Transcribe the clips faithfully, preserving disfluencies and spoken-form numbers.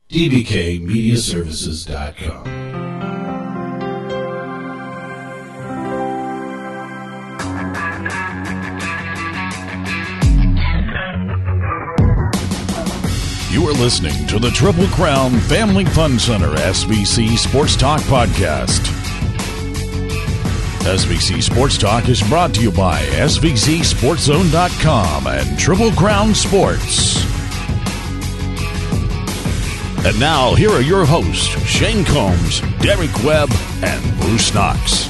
d b k media services dot com. You are listening to the Triple Crown Family Fun Center S B C Sports Talk podcast. S B C Sports Talk is brought to you by S B C Sports Zone dot com and Triple Crown Sports. And now, here are your hosts, Shane Combs, Derek Webb, and Bruce Knox.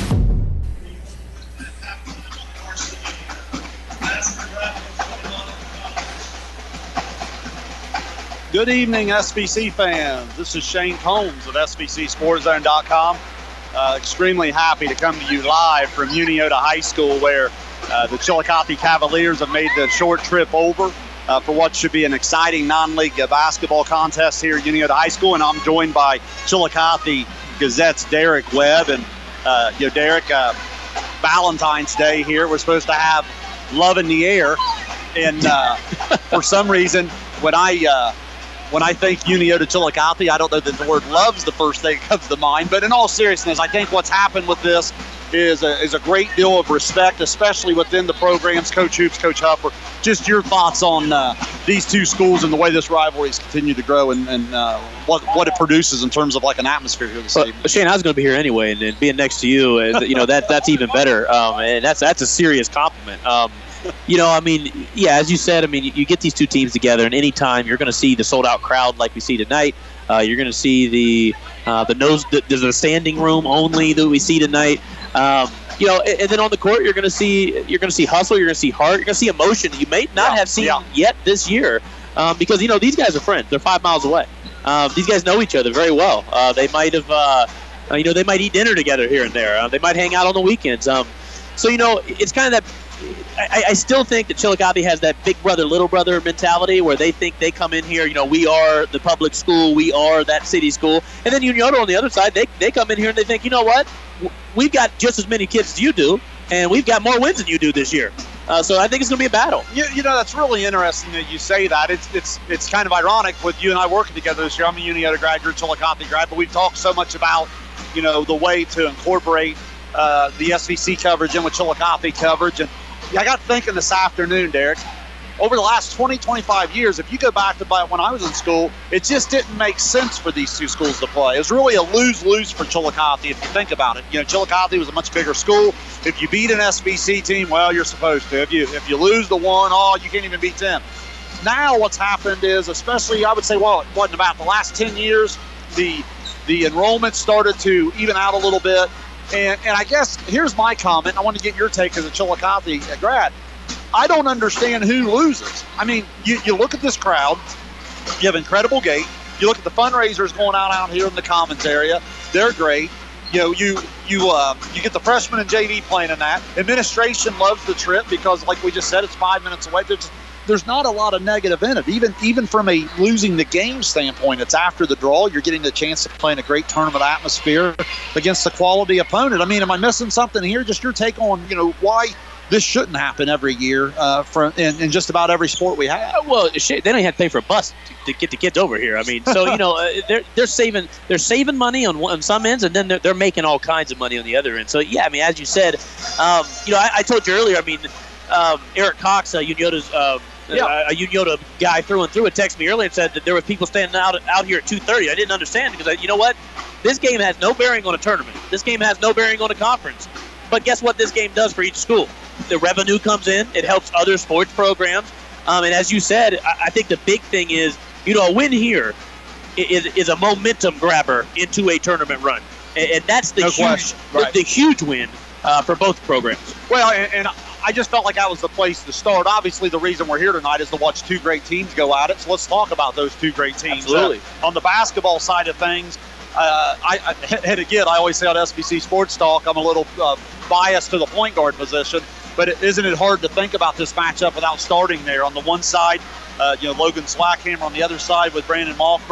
Good evening, S B C fans. This is Shane Combs of S B C Sports Zone dot com. Uh, extremely happy to come to you live from Uniota High School, where uh, the Chillicothe Cavaliers have made the short trip over uh, for what should be an exciting non-league uh, basketball contest here at Uniota High School. And I'm joined by Chillicothe Gazette's Derek Webb. And, uh, you know, Derek, uh, Valentine's Day here, we're supposed to have love in the air. And uh, for some reason, when I uh, when I think Uniota Chillicothe, I don't know that the word love's the first thing that comes to mind. But in all seriousness, I think what's happened with this is a, is a great deal of respect, especially within the programs. Coach Hoops, Coach Hupper, just your thoughts on uh, these two schools and the way this rivalry has continued to grow, and, and uh, what what it produces in terms of like an atmosphere here this well, evening. Shane, I was going to be here anyway, and, and being next to you, uh, you know, that that's even better, um, and that's that's a serious compliment. Um, You know, I mean, yeah, as you said, I mean, you get these two teams together, and anytime you're going to see the sold-out crowd like we see tonight, uh, you're going to see the uh, the nose. The, there's a standing room only that we see tonight. Um, you know, and, and then on the court, you're going to see you're going to see hustle, you're going to see heart, you're going to see emotion that you may not yeah, have seen yeah. yet this year, um, because you know these guys are friends. They're five miles away. Um, these guys know each other very well. Uh, they might have, uh, uh, you know, they might eat dinner together here and there. Uh, they might hang out on the weekends. Um, so you know, it's kind of that. I, I still think that Chillicothe has that big brother, little brother mentality where they think they come in here, you know, we are the public school, we are that city school. And then Uniota on the other side, they, they come in here and they think, you know what, we've got just as many kids as you do, and we've got more wins than you do this year. Uh, so I think it's going to be a battle. You, you know, that's really interesting that you say that. It's it's it's kind of ironic with you and I working together this year. I'm a Uniota grad, you're a Chillicothe grad, but we've talked so much about, you know, the way to incorporate uh, the S V C coverage in with Chillicothe coverage. And I got thinking this afternoon, Derek, over the last twenty, twenty-five years, if you go back to when I was in school, it just didn't make sense for these two schools to play. It was really a lose-lose for Chillicothe if you think about it. You know, Chillicothe was a much bigger school. If you beat an S B C team, well, you're supposed to. If you if you lose the one, oh, you can't even beat them. Now what's happened is, especially, I would say, well, it wasn't about the last ten years, the the enrollment started to even out a little bit. And, and I guess here's my comment. I want to get your take as a Chillicothe grad. I don't understand who loses. I mean, you, you look at this crowd. You have incredible gate. You look at the fundraisers going on out here in the Commons area. They're great. You know, you you uh, you get the freshmen and J V playing in that. Administration loves the trip because, like we just said, it's five minutes away. There's, there's not a lot of negative in it. Even even from a losing the game standpoint, it's after the draw. You're getting the chance to play in a great tournament atmosphere against a quality opponent. I mean, am I missing something here? Just your take on, you know, why this shouldn't happen every year uh, from in, in just about every sport we have. Well, they don't even have to pay for a bus to, to get the kids over here. I mean, so you know, uh, they're they're saving they're saving money on one, on some ends, and then they're, they're making all kinds of money on the other end. So yeah, I mean, as you said, um, you know, I, I told you earlier. I mean, um, Eric Cox, uh, Uniota's. Uh, Yeah. A Uniota guy through and through had texted me earlier and said that there were people standing out out here at two thirty. I didn't understand because, I, you know what? This game has no bearing on a tournament. This game has no bearing on a conference. But guess what this game does for each school? The revenue comes in. It helps other sports programs. Um, and as you said, I, I think the big thing is, you know, a win here is, is a momentum grabber into a tournament run. And, and that's the, no huge, right. the, the huge win uh, for both programs. Well, and, and I just felt like that was the place to start. Obviously, the reason we're here tonight is to watch two great teams go at it. So let's talk about those two great teams. Absolutely. Uh, on the basketball side of things, uh, I, I, and again, I always say on S B C Sports Talk, I'm a little uh, biased to the point guard position. But it, isn't it hard to think about this matchup without starting there? On the one side, uh, you know, Logan Slackhammer. On the other side with Brandon Malkmer.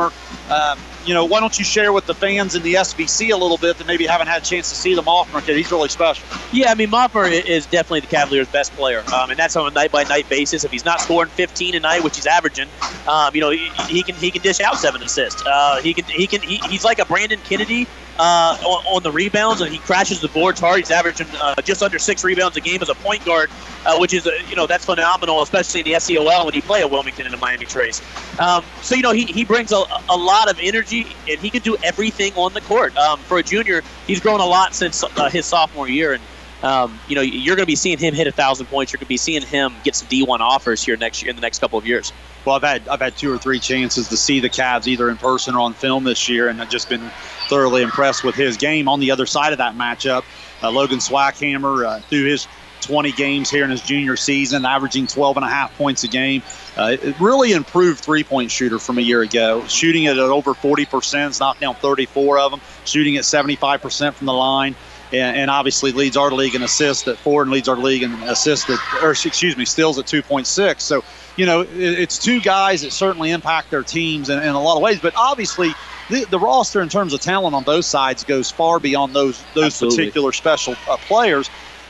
Um, you know, why don't you share with the fans in the S B C a little bit that maybe haven't had a chance to see the Moffmer kid? He's really special. Yeah, I mean, Moffmer is definitely the Cavaliers' best player, um, and that's on a night-by-night basis. If he's not scoring fifteen a night, which he's averaging, um, you know, he, he can he can dish out seven assists. Uh, he can he can he, he's like a Brandon Kennedy uh, on, on the rebounds, and he crashes the boards hard. He's averaging uh, just under six rebounds a game as a point guard, uh, which is uh, you know that's phenomenal, especially in the S E O L when you play at Wilmington and the Miami Trace. Um, so you know he he brings a, a lot of energy, and he can do everything on the court. Um, for a junior, he's grown a lot since uh, his sophomore year, and um, you know you're going to be seeing him hit a thousand points. You're going to be seeing him get some D one offers here next year in the next couple of years. Well, I've had I've had two or three chances to see the Cavs either in person or on film this year, and I've just been thoroughly impressed with his game. On the other side of that matchup, uh, Logan Swackhammer, uh, through his twenty games here in his junior season, averaging twelve and a half points a game. Uh, it really improved three-point shooter from a year ago, shooting it at over forty percent, knocked down thirty-four of them, shooting at seventy-five percent from the line, and, and obviously leads our league in assists at four and leads our league in assists at, or excuse me, steals at two point six. So, you know, it, it's two guys that certainly impact their teams in, in a lot of ways, but obviously the, the roster in terms of talent on both sides goes far beyond those those Absolutely. particular special uh, players.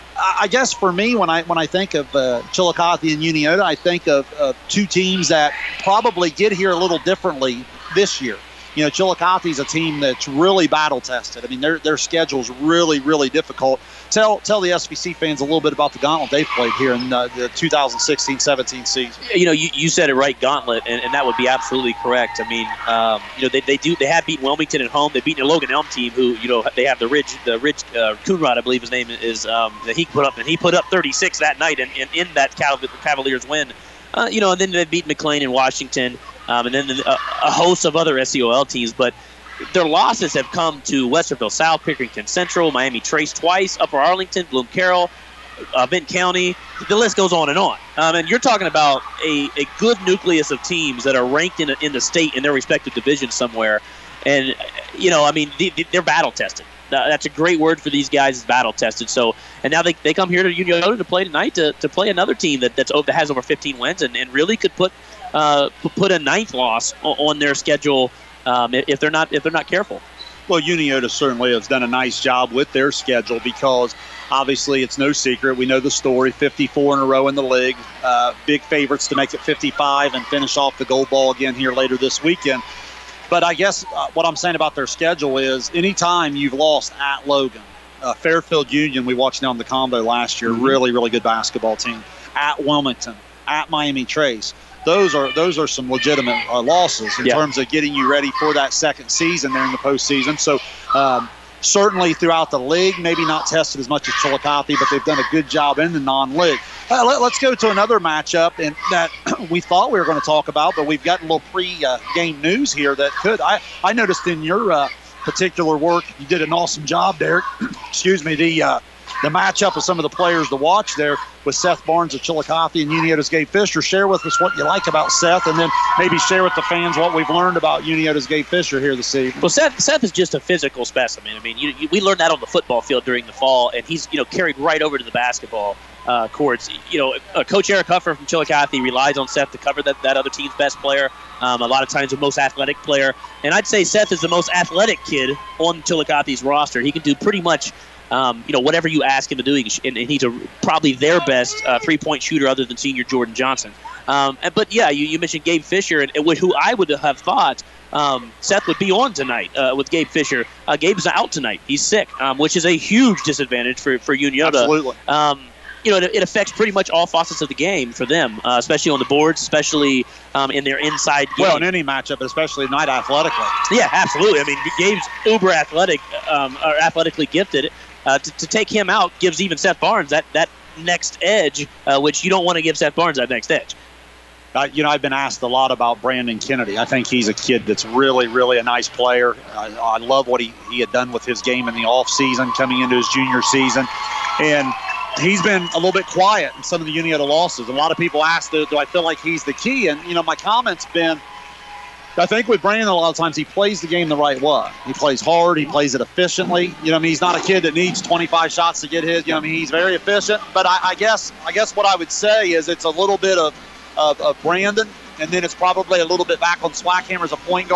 I guess for me, when I when I think of uh, Chillicothe and Uniota, I think of uh, two teams that probably get here a little differently this year. You know, Chillicothe is a team that's really battle tested. I mean, their their schedule is really really difficult. Tell tell the S B C fans a little bit about the gauntlet they played here in uh, the two thousand sixteen seventeen season. You know, you, you said it right, gauntlet, and, and that would be absolutely correct. I mean, um, you know, they, they do they have beaten Wilmington at home. They beat the Logan Elm team, who you know they have the Ridge the Ridge uh, Coonrod, I believe his name is. Um, that he put up and he put up thirty-six that night, and, and in that Cavaliers win. Uh, you know, and then they beat McLean in Washington, um, and then a, a host of other S E O L teams, but their losses have come to Westerville South, Pickerington Central, Miami Trace twice, Upper Arlington, Bloom Carroll, uh, Benton County. The list goes on and on. Um, and you're talking about a, a good nucleus of teams that are ranked in, in the state in their respective divisions somewhere. And, you know, I mean, they, they're battle-tested. Uh, that's a great word for these guys, is battle-tested. So, and now they, they come here to Uniota to play tonight to, to play another team that that's over, that has over fifteen wins and, and really could put uh, put a ninth loss on their schedule um, if they're not if they're not careful. Well, Uniota certainly has done a nice job with their schedule because obviously it's no secret. We know the story, fifty-four in a row in the league. Uh, big favorites to make it fifty-five and finish off the gold ball again here later this weekend. But I guess uh, what I'm saying about their schedule is anytime you've lost at Logan, uh, Fairfield Union, we watched down the combo last year, mm-hmm. really, really good basketball team. At Wilmington, at Miami Trace. Those are those are some legitimate uh, losses in yeah. terms of getting you ready for that second season there in the postseason. So um, certainly throughout the league, maybe not tested as much as Chillicothe, but they've done a good job in the non-league. Uh, let, let's go to another matchup and that we thought we were going to talk about, but we've got a little pre-game news here that could. I, I noticed in your uh, particular work, you did an awesome job, Derek. Excuse me, the uh, the matchup of some of the players to watch there with Seth Barnes of Chillicothe and Uniota's Gabe Fisher. Share with us what you like about Seth, and then maybe share with the fans what we've learned about Uniota's Gabe Fisher here this evening. Well, Seth Seth is just a physical specimen. I mean, you, you, we learned that on the football field during the fall, and he's you know carried right over to the basketball uh, courts. You know, uh, Coach Eric Huffer from Chillicothe relies on Seth to cover that, that other team's best player. Um, a lot of times the most athletic player, and I'd say Seth is the most athletic kid on Chillicothe's roster. He can do pretty much Um, you know, whatever you ask him to do, he can, and, and he's a, probably their best uh, three-point shooter other than senior Jordan Johnson. Um, and, but, yeah, you, you mentioned Gabe Fisher, and, and who I would have thought um, Seth would be on tonight uh, with Gabe Fisher. Uh, Gabe's out tonight. He's sick, um, which is a huge disadvantage for, for Uniota. Absolutely. Um, you know, it, it affects pretty much all facets of the game for them, uh, especially on the boards, especially um, in their inside game. Well, in any matchup, especially tonight athletically. Yeah, absolutely. I mean, Gabe's uber athletic, um, or athletically gifted. Uh, to, to take him out gives even Seth Barnes that, that next edge, uh, which you don't want to give Seth Barnes that next edge. Uh, you know, I've been asked a lot about Brandon Kennedy. I think he's a kid that's really, really a nice player. I, I love what he, he had done with his game in the offseason, coming into his junior season. And he's been a little bit quiet in some of the Uniota losses. A lot of people ask, do, do I feel like he's the key? And, you know, my comment's been, I think with Brandon, a lot of times he plays the game the right way. He plays hard. He plays it efficiently. You know, I mean, he's not a kid that needs twenty-five shots to get his. You know, I mean, he's very efficient. But I, I guess, I guess what I would say is it's a little bit of, of, of Brandon, and then it's probably a little bit back on Swackhammer as a point guard.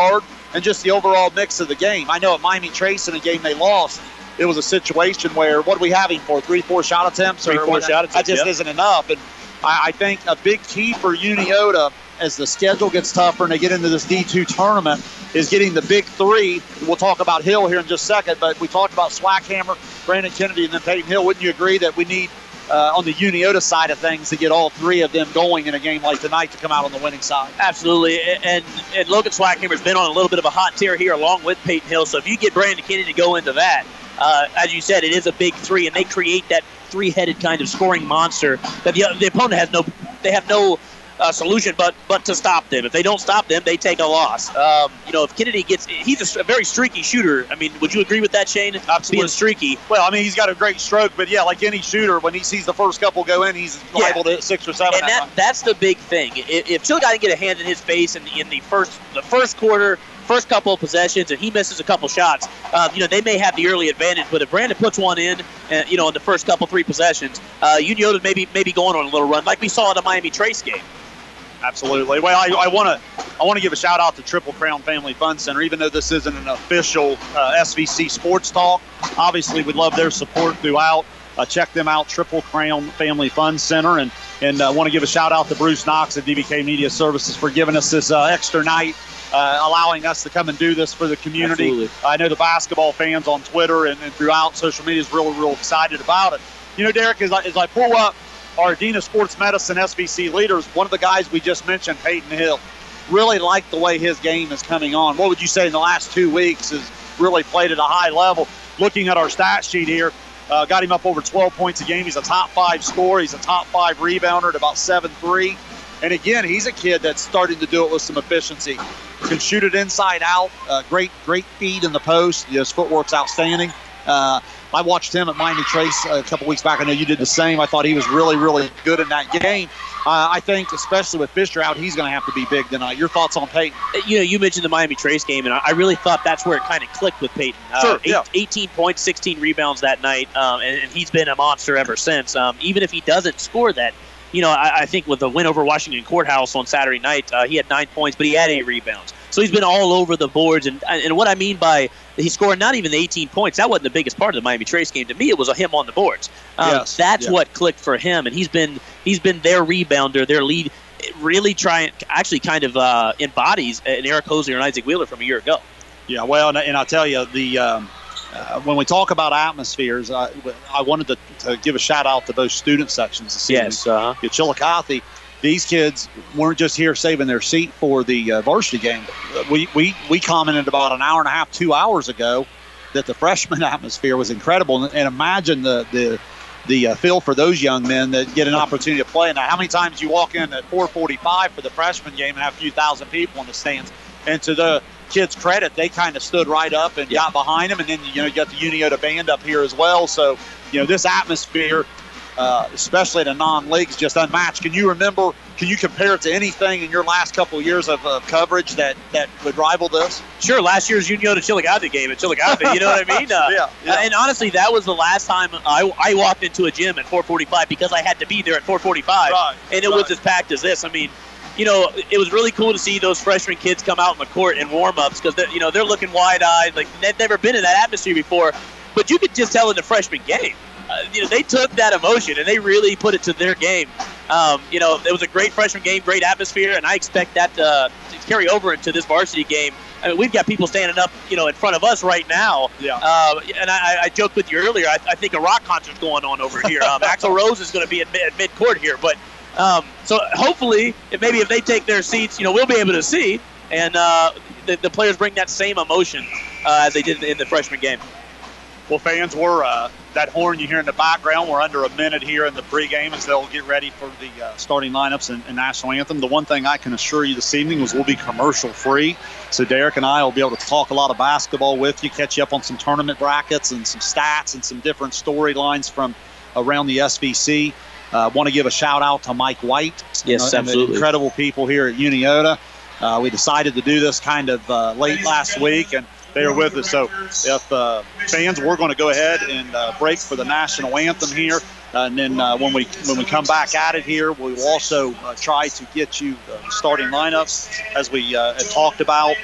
and just the overall mix of the game. I know at Miami Trace, in a game they lost, it was a situation where, what are we having for, three, four shot attempts? Three, or four shot attempts, That just yeah. isn't enough. And I, I think a big key for Uniota, as the schedule gets tougher and they get into this D two tournament, is getting the big three. We'll talk about Hill here in just a second, but we talked about Swackhammer, Brandon Kennedy, and then Peyton Hill. Wouldn't you agree that we need, uh, on the Uniota side of things, to get all three of them going in a game like tonight to come out on the winning side? Absolutely. And and Logan Swackhammer's been on a little bit of a hot tear here along with Peyton Hill. So if you get Brandon Kennedy to go into that, uh, as you said, it is a big three, and they create that three-headed kind of scoring monster that the, the opponent has no, they have no uh, solution but but to stop them. If they don't stop them, they take a loss. Um, you know, if Kennedy gets, he's a, a very streaky shooter. I mean, would you agree with that, Shane? Absolutely. Being streaky. Well, I mean, he's got a great stroke, but yeah, like any shooter, when he sees the first couple go in, he's Yeah. liable to hit six or seven. And that, that's the big thing. If, if Chillicothe can get a hand in his face in the, in the first the first quarter, first couple of possessions, and he misses a couple shots, um, you know, they may have the early advantage. But if Brandon puts one in, uh, you know, in the first couple, three possessions, uh, Uniota maybe maybe going on a little run, like we saw in the Miami Trace game. Absolutely. Well, I want to I want to give a shout out to Triple Crown Family Fun Center, even though this isn't an official uh, S V C Sports Talk. Obviously, we love their support throughout. Uh, check them out, Triple Crown Family Fun Center, and and uh, want to give a shout out to Bruce Knox at D B K Media Services for giving us this uh, extra night, uh, allowing us to come and do this for the community. Absolutely. I know the basketball fans on Twitter and, and throughout social media is real, real excited about it. You know, Derek, as I, as I pull up our Dean of Sports Medicine S V C leaders, one of the guys we just mentioned, Peyton Hill, really like the way his game is coming on. What would you say in the last two weeks has really played at a high level? Looking at our stat sheet here, uh, got him up over twelve points a game. He's a top five scorer. He's a top five rebounder at about seven three. And again, he's a kid that's starting to do it with some efficiency. Can shoot it inside out. Uh, great, great feed in the post. His footwork's outstanding. Uh, I watched him at Miami Trace a couple weeks back. I know you did the same. I thought he was really, really good in that game. Uh, I think, especially with Fisher out, he's going to have to be big tonight. Your thoughts on Peyton? You know, you mentioned the Miami Trace game, and I really thought that's where it kind of clicked with Peyton. Uh, Sure, yeah. eight, eighteen points, sixteen rebounds that night, um, and, and he's been a monster ever since. Um, even if he doesn't score that, you know, I, I think with the win over Washington Courthouse on Saturday night, uh, he had nine points, but he had eight rebounds. So he's been all over the boards, and and what I mean by he scored not even the eighteen points, that wasn't the biggest part of the Miami Trace game. To me, it was him on the boards. Um, Yes, that's yeah. what clicked for him, and he's been he's been their rebounder, their lead. It really trying, actually, kind of uh, embodies an Eric Hosler and Isaac Wheeler from a year ago. Yeah, well, and, and I'll tell you, the um, uh, when we talk about atmospheres, uh, I wanted to, to give a shout-out to both student sections this evening. Yes, uh-huh. At Chillicothe, these kids weren't just here saving their seat for the uh, varsity game. We, we, we commented about an hour and a half, two hours ago, that the freshman atmosphere was incredible. And, and imagine the the, the uh, feel for those young men that get an opportunity to play. Now, how many times you walk in at four forty-five for the freshman game and have a few thousand people in the stands? And to the kids' credit, they kind of stood right up and got behind them. And then, you know, you got the Uniota band up here as well. So, you know, this atmosphere, Uh, especially at a non-league, is just unmatched. Can you remember, can you compare it to anything in your last couple of years of uh, coverage that, that would rival this? Sure, last year's Uniota Chillicothe game at Chillicothe, you know what I mean? Uh, Yeah, yeah. And honestly, that was the last time I, I walked into a gym at four forty-five because I had to be there at four forty-five, Right, and it right. was as packed as this. I mean, you know, it was really cool to see those freshman kids come out in the court in warm-ups because, you know, they're looking wide-eyed, like they've never been in that atmosphere before, but you could just tell in the freshman game. Uh, you know, they took that emotion and they really put it to their game. Um, you know, it was a great freshman game, great atmosphere, and I expect that to, to carry over into this varsity game. I mean, we've got people standing up, you know, in front of us right now. Yeah. Uh, and I, I joked with you earlier. I, I think a rock concert's going on over here. Um, Axl Rose is going to be at, at mid-court here, but um, so hopefully, if maybe if they take their seats, you know, we'll be able to see, and uh, the, the players bring that same emotion uh, as they did in the freshman game. Well, fans, we're uh, that horn you hear in the background. We're under a minute here in the pregame as they'll get ready for the uh, starting lineups and, and national anthem. The one thing I can assure you this evening is we'll be commercial free. So Derek and I will be able to talk a lot of basketball with you, catch you up on some tournament brackets and some stats and some different storylines from around the S V C. I uh, want to give a shout out to Mike White. Yes, and the absolutely. incredible people here at Uniota. Uh, we decided to do this kind of uh, late last week, and they are with us. So if uh, fans, we're going to go ahead and uh, break for the national anthem here. Uh, and then uh, when we when we come back at it here, we will also uh, try to get you the starting lineups as we uh, had talked about.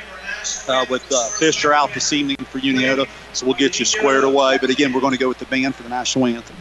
uh, with uh, Fisher out this evening for Uniota, so we'll get you squared away. But again, we're going to go with the band for the national anthem.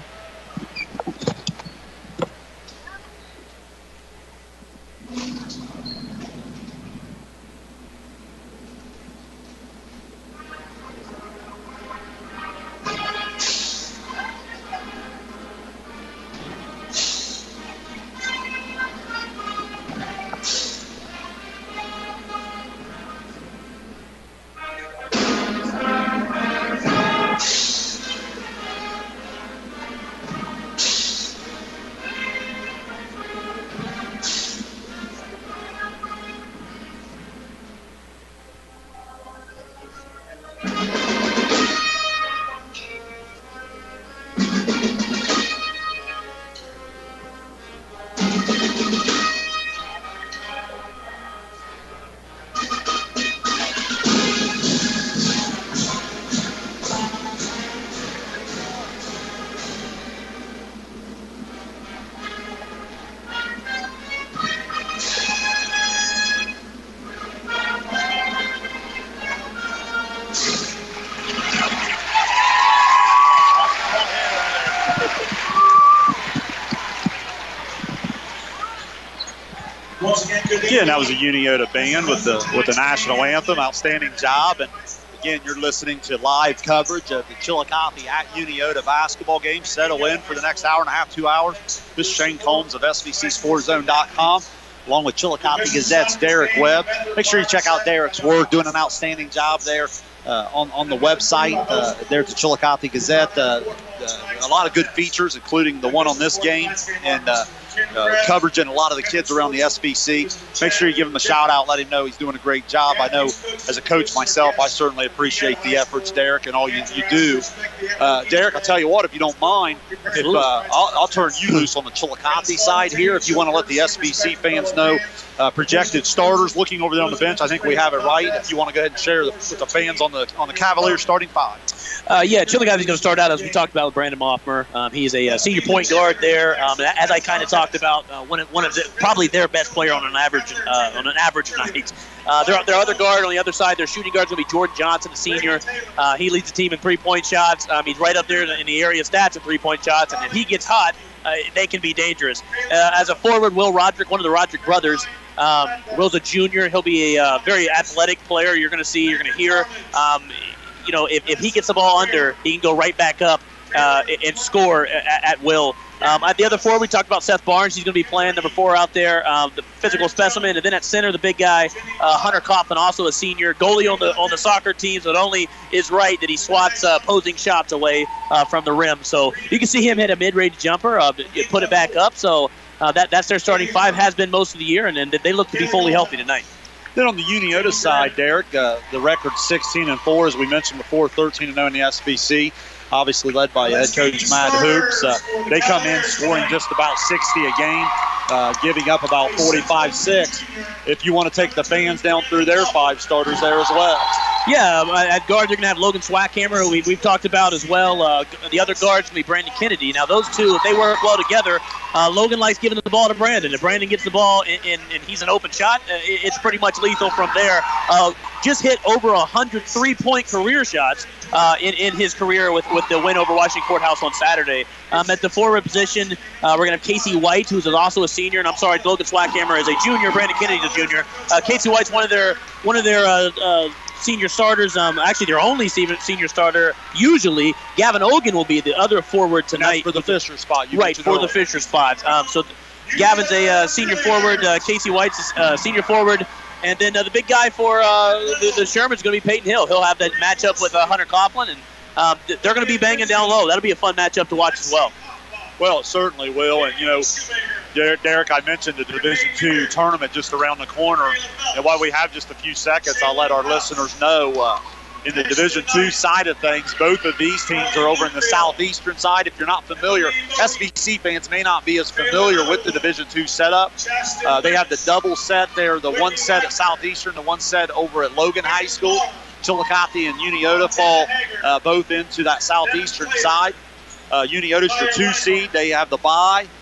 Again, that was a Uniota band with the with the national anthem. Outstanding job. And again, you're listening to live coverage of the Chillicothe at Uniota basketball game. Settle in for the next hour and a half, two hours. This is Shane Combs of S B C Sports Zone dot com, along with Chillicothe Gazette's Derek Webb. Make sure you check out Derek's work, doing an outstanding job there uh, on, on the website. Uh, there at the Chillicothe Gazette. Uh, uh, a lot of good features, including the one on this game. And uh, Uh, coverage and a lot of the kids around the S B C. Make sure you give him a shout out, let him know he's doing a great job. I know as a coach myself, I certainly appreciate the efforts, Derek, and all you, you do. Uh, Derek, I'll tell you what, if you don't mind, if uh, I'll, I'll turn you loose on the Chillicothe side here. If you want to let the S B C fans know uh, projected starters looking over there on the bench, I think we have it right. If you want to go ahead and share the, with the fans on the on the Cavaliers starting five. Uh, yeah, Chillicothe is going to start out, as we talked about, with Brandon Moffmer. Um, he's a uh, senior point guard there. Um, as I kind of talked about, uh, one of, one of the, probably their best player on an average uh, on an average night. Uh, their, their other guard on the other side, their shooting guard is going to be Jordan Johnson, a senior. Uh, he leads the team in three-point shots. Um, he's right up there in the area stats of three-point shots, and if he gets hot, uh, they can be dangerous. Uh, as a forward, Will Roderick, one of the Roderick brothers, um, Will's a junior. He'll be a uh, very athletic player. You're going to see, you're going to hear. Um, You know, if, if he gets the ball under, he can go right back up uh, and score at, at will. Um, at the other four, we talked about Seth Barnes. He's going to be playing number four out there, um, the physical specimen. And then at center, the big guy, uh, Hunter Coughlin, also a senior. Goalie on the on the soccer team, so it only is right that he swats uh, posing shots away uh, from the rim. So you can see him hit a mid-range jumper, uh, put it back up. So uh, that that's their starting five, has been most of the year, and, and they look to be fully healthy tonight. Then on the Uniota side, Derek, uh, the record sixteen and four, as we mentioned before, thirteen and oh in the S B C, obviously led by head coach Matt Hoops. Uh, they come in scoring just about sixty a game, uh, giving up about forty-five six. If you want to take the fans down through their five starters there as well. Yeah, at guard, you're going to have Logan Swackhammer, who we, we've talked about as well. Uh, the other guard's going to be Brandon Kennedy. Now, those two, if they work well together, uh, Logan likes giving the ball to Brandon. If Brandon gets the ball and, and, and he's an open shot, uh, it's pretty much lethal from there. Uh, just hit over one hundred three-point career shots uh, in, in his career with, with the win over Washington Courthouse on Saturday. Um, at the forward position, uh, we're going to have Casey White, who's also a senior, and I'm sorry, Logan Swackhammer is a junior. Brandon Kennedy's a junior. Uh, Casey White's one of their one of their uh, uh, senior starters, um, actually their only senior starter usually. Gavin Ogan will be the other forward tonight. For the Fisher spot. You right, for earlier. the Fisher spot. Um, so Gavin's a uh, senior forward, uh, Casey White's a uh, senior forward, and then uh, the big guy for uh, the, the Sherman's going to be Peyton Hill. He'll have that matchup with uh, Hunter Coughlin, and um, they're going to be banging down low. That'll be a fun matchup to watch as well. Well, it certainly will, and you know, Derek, I mentioned the Division two tournament just around the corner, and while we have just a few seconds, I'll let our listeners know uh, in the Division two side of things, both of these teams are over in the southeastern side. If you're not familiar, S B C fans may not be as familiar with the Division two setup. Uh, they have the double set there, the one set at Southeastern, the one set over at Logan High School. Chillicothe and Uniota fall uh, both into that southeastern side. Uh, Uniota's your two seed. They have the bye.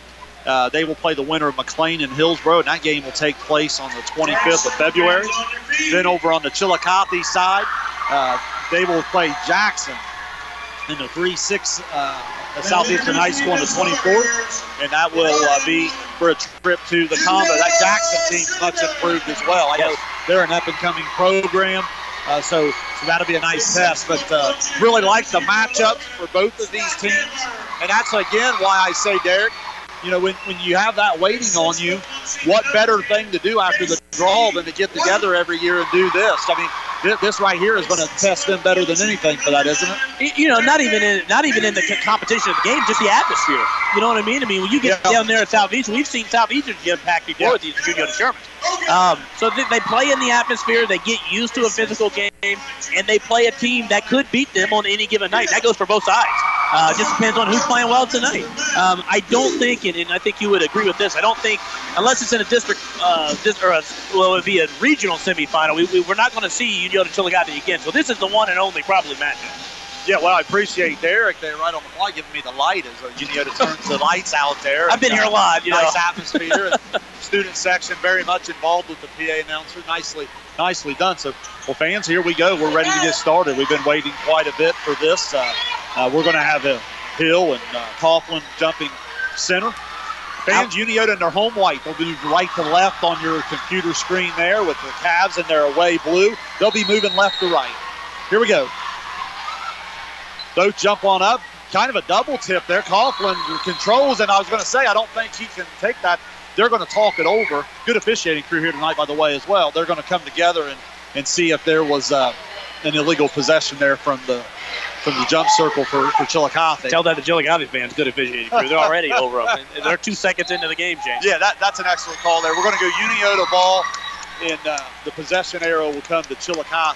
Uh, they will play the winner of McLean and Hillsboro, and that game will take place on the twenty-fifth of February. Then over on the Chillicothe side, uh, they will play Jackson in the three six uh, Southeastern High School on the twenty-fourth, and that will uh, be for a trip to the combo. That Jackson team's much improved as well. I know they're an up-and-coming program, uh, so, so that'll be a nice test. But uh, really like the matchups for both of these teams, and that's, again, why I say, Derek, you know, when, when you have that waiting on you, what better thing to do after the draw than to get together every year and do this? I mean, th- this right here is going to test them better than anything for that, isn't it? You know, not even in not even in the competition of the game, just the atmosphere. You know what I mean? I mean, when you get yeah. down there at Southeastern, we've seen Southeastern get packed before yeah. with these junior Sherman. Um, so they, they play in the atmosphere, they get used to a physical game, and they play a team that could beat them on any given night. That goes for both sides. Uh, just depends on who's playing well tonight. Um, I don't think, and, and I think you would agree with this, I don't think, unless it's in a district, uh, or a, well, it would be a regional semifinal, we, we, we're not going to see Unioto Chillicothe again. So this is the one and only probably matchup. Yeah, well, I appreciate Derek there right on the fly giving me the light as Unioto turns the lights out there. I've been and, here a lot, you nice know. Nice atmosphere. And student section very much involved with the P A announcer. Nicely, nicely done. So, well, fans, here we go. We're ready to get started. We've been waiting quite a bit for this. Uh, uh, we're going to have a Hill and uh, Coughlin jumping center. Fans, Unioto in their home white. They'll move right to left on your computer screen there with the Cavs in their away blue. They'll be moving left to right. Here we go. Both jump on up. Kind of a double tip there. Coughlin controls, and I was going to say, I don't think he can take that. They're going to talk it over. Good officiating crew here tonight, by the way, as well. They're going to come together and, and see if there was uh, an illegal possession there from the from the jump circle for, for Chillicothe. Tell that to Chillicothe fans. Good officiating crew. They're already over them. They're two seconds into the game, James. Yeah, that, that's an excellent call there. We're going to go Unioto ball, and uh, the possession arrow will come to Chillicothe.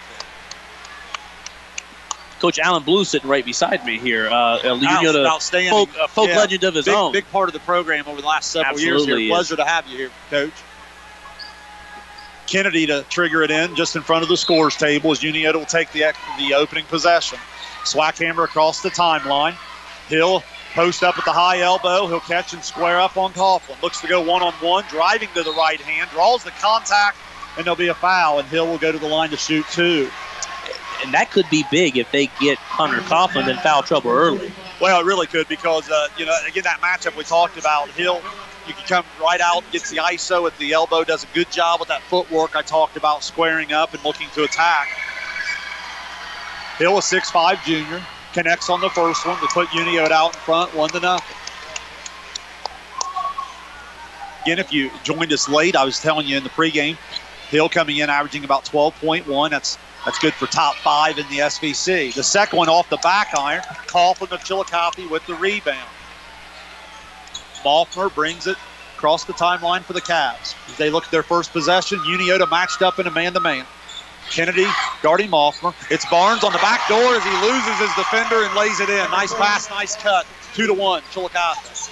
Coach Alan Blue sitting right beside me here. Uh, Unioto, outstanding. Folk, uh, folk yeah. legend of his big, own. Big part of the program over the last several Absolutely years here. Pleasure to have you here, Coach. Kennedy to trigger it in just in front of the scores table as Unioto will take the, the opening possession. Swackhammer across the timeline. Hill post up at the high elbow. He'll catch and square up on Coughlin. Looks to go one-on-one, driving to the right hand, draws the contact, and there'll be a foul, and Hill will go to the line to shoot two. And that could be big if they get Hunter Coughlin in foul trouble early. Well, it really could because, uh, you know, again, that matchup we talked about, Hill, you can come right out, gets the I S O at the elbow, does a good job with that footwork I talked about, squaring up and looking to attack. Hill, a six five junior, connects on the first one to put Unioto out in front, one to nothing. Again, if you joined us late, I was telling you in the pregame, Hill coming in averaging about twelve point one. That's That's good for top five in the S V C. The second one off the back iron. Coughlin of Chillicothe with the rebound. Moffmer brings it across the timeline for the Cavs. As they look at their first possession, Unioto matched up in a man-to-man. Kennedy guarding Moffmer. It's Barnes on the back door as he loses his defender and lays it in. Nice pass, nice cut. Two to one, Chillicothe.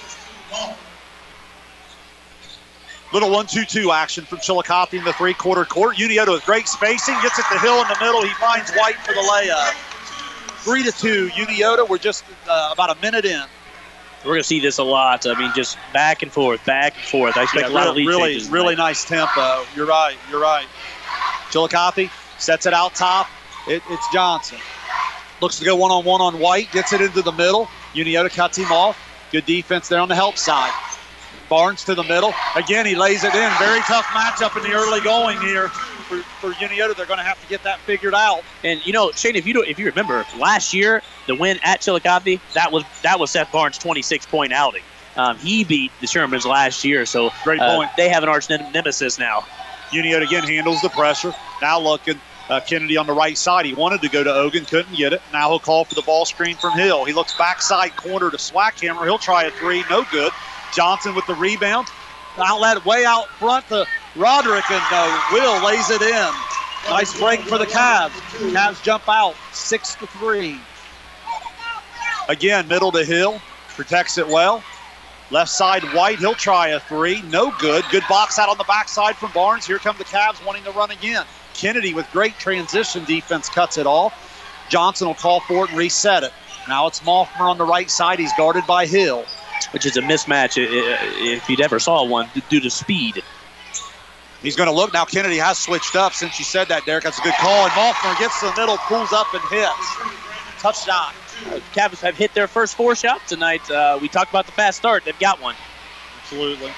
Little one two two action from Chillicothe in the three-quarter court. Unioto with great spacing. Gets it to Hill in the middle. He finds White for the layup. Three to two, Unioto. We're just uh, about a minute in. We're going to see this a lot. I mean, just back and forth, back and forth. I expect yeah, a lot really, of lead really, changes. Really tonight. nice tempo. You're right. You're right. Chillicothe sets it out top. It, it's Johnson. Looks to go one-on-one on White. Gets it into the middle. Unioto cuts him off. Good defense there on the help side. Barnes to the middle. Again, he lays it in. Very tough matchup in the early going here for, for Unioto. They're going to have to get that figured out. And, you know, Shane, if you don't, if you remember, last year, the win at Chillicothe, that was that was Seth Barnes' twenty-six point outing. Um, he beat the Shermans last year, so Great uh, point. they have an arch nemesis now. Unioto again handles the pressure. Now looking, uh, Kennedy on the right side. He wanted to go to Ogun, couldn't get it. Now he'll call for the ball screen from Hill. He looks backside corner to Swackhammer. He'll try a three, no good. Johnson with the rebound. Outlet way out front to Roderick, and uh, Will lays it in. Nice break for the Cavs. Cavs jump out six to three. Again, middle to Hill. Protects it well. Left side, White. He'll try a three. No good. Good box out on the backside from Barnes. Here come the Cavs wanting to run again. Kennedy with great transition defense cuts it off. Johnson will call for it and reset it. Now it's Moffmer on the right side. He's guarded by Hill. which is a mismatch if you'd ever saw one due to speed. He's going to look now. Kennedy has switched up since you said that, Derek. That's a good call. And Maltner gets to the middle, pulls up and hits. Touchdown. Uh, Cavs have hit their first four shots tonight. Uh, we talked about the fast start. They've got one. Absolutely.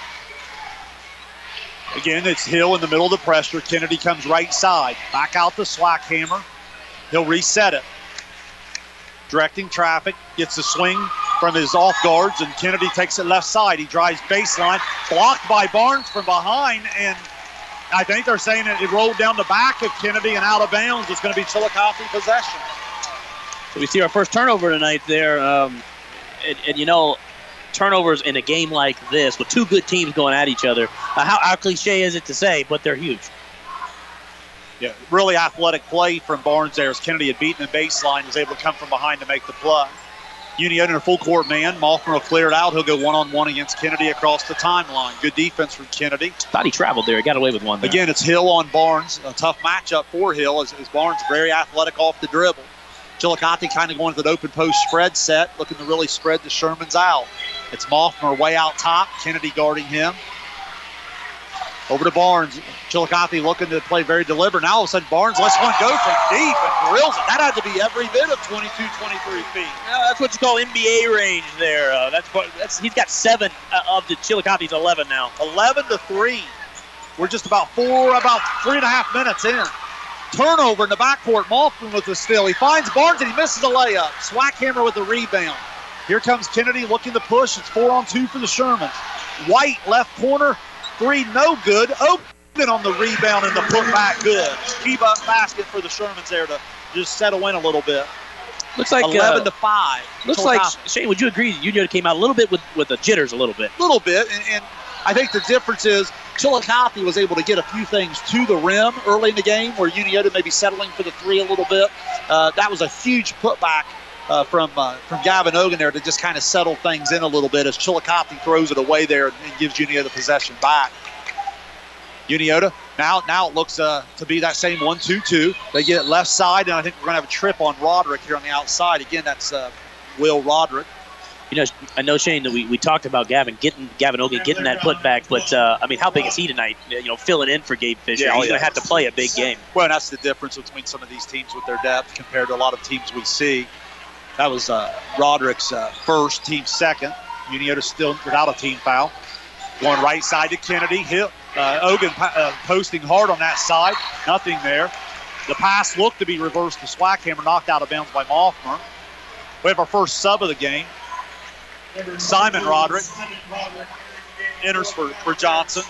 Again, it's Hill in the middle of the pressure. Kennedy comes right side. Back out the Swackhammer. He'll reset it. Directing traffic. Gets the swing from his off guards, and Kennedy takes it left side. He drives baseline. Blocked by Barnes from behind, and I think they're saying it, it rolled down the back of Kennedy and out of bounds. It's going to be Chillicothe possession. So we see our first turnover tonight there. Um, and, and, you know, turnovers in a game like this with two good teams going at each other, uh, how, how cliche is it to say, but they're huge. Yeah, really athletic play from Barnes there as Kennedy had beaten the baseline, was able to come from behind to make the play. Union in a full court man. Maltner will clear it out. He'll go one-on-one against Kennedy across the timeline. Good defense from Kennedy. Thought he traveled there. He got away with one there. Again, it's Hill on Barnes. A tough matchup for Hill as, as Barnes very athletic off the dribble. Chillicothe kind of going to an open post spread set, looking to really spread the Shermans out. It's Maltner way out top. Kennedy guarding him. Over to Barnes. Chillicothe looking to play very deliberate. Now all of a sudden Barnes lets one go from deep and drills it. That had to be every bit of twenty-two, twenty-three feet. Yeah, that's what you call N B A range there. Uh, that's, that's He's got seven uh, of the Chillicothe's eleven now. eleven to three. We're just about four, about three and a half minutes in. Turnover in the backcourt. Maltner with the steal. He finds Barnes and he misses a layup. Swackhammer with the rebound. Here comes Kennedy looking to push. It's four on two for the Shermans. White left corner. Three no good. Open on the rebound and the putback good. Keep up basket for the Shermans there to just settle in a little bit. Looks like eleven uh, to five. Looks like Shane. Would you agree? Union came out a little bit with, with the jitters a little bit. A little bit, and, and I think the difference is Chillicothe was able to get a few things to the rim early in the game, where Uniota may be settling for the three a little bit. Uh, that was a huge putback uh, from uh, from Gavin Ogan there to just kind of settle things in a little bit as Chillicothe throws it away there and, and gives Uniota possession back. Uniota, now now it looks uh, to be that same one two two. They get it left side, and I think we're going to have a trip on Roderick here on the outside. Again, that's uh, Will Roderick. You know, I know, Shane, that we, we talked about Gavin getting Gavin Ogan getting that putback, but uh, I mean, how big is he tonight? You know, filling in for Gabe Fisher. Yeah, He's yeah. going to have to play a big game. Well, that's the difference between some of these teams with their depth compared to a lot of teams we see. That was uh, Roderick's uh, first, team second. Uniota still without a team foul. Going right side to Kennedy. Hill, uh, Ogan uh, posting hard on that side. Nothing there. The pass looked to be reversed to Swackhammer, knocked out of bounds by Maltner. We have our first sub of the game. Simon Roderick enters for, for Johnson.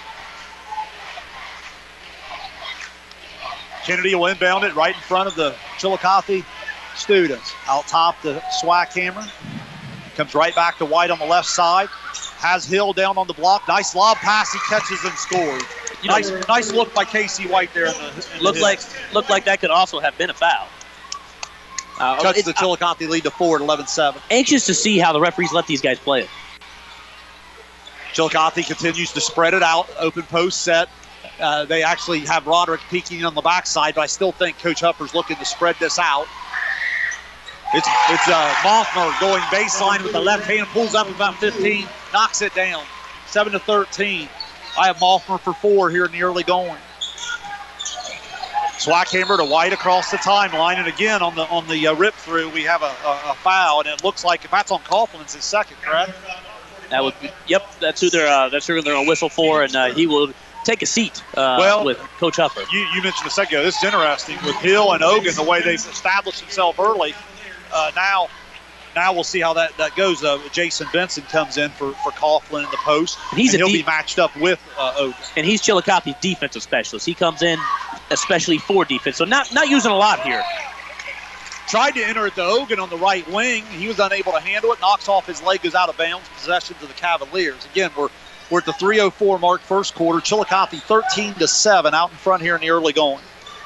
Kennedy will inbound it right in front of the Chillicothe students. Out top to Swackhammer. Comes right back to White on the left side. Has Hill down on the block. Nice lob pass. He catches and scores. You know, nice, nice look by Casey White there. In the, in looked the like looked like that could also have been a foul. Uh, Cuts the Chillicothe lead to four at eleven seven. Anxious to see how the referees let these guys play it. Chillicothe continues to spread it out. Open post set. Uh, they actually have Roderick peeking on the backside, but I still think Coach Hupper's looking to spread this out. It's it's uh, Maltner going baseline with the left hand, pulls up about fifteen, knocks it down. seven to thirteen. I have Maltner for four here in the early going. Swackhammer to White across the timeline, and again on the on the uh, rip through, we have a, a, a foul, and it looks like if that's on Coughlin, it's his second, correct? That would be, yep, that's who they're uh, that's who they're gonna whistle for, and uh, he will take a seat uh, well, with Coach Hupper. You, you mentioned a second ago. This is interesting with Hill and Ogan, the way they've established themselves early. Uh, now, now we'll see how that, that goes. Uh, Jason Benson comes in for, for Coughlin in the post. And he's and a he'll deep, be matched up with uh, Ogan. And he's Chillicothe's defensive specialist. He comes in especially for defense, so not not using a lot here. Tried to enter it to Ogan on the right wing. He was unable to handle it. Knocks off his leg, goes out of bounds. Possession to the Cavaliers. Again, we're we're at the three oh four mark, first quarter. Chillicothe thirteen to seven out in front here in the early going.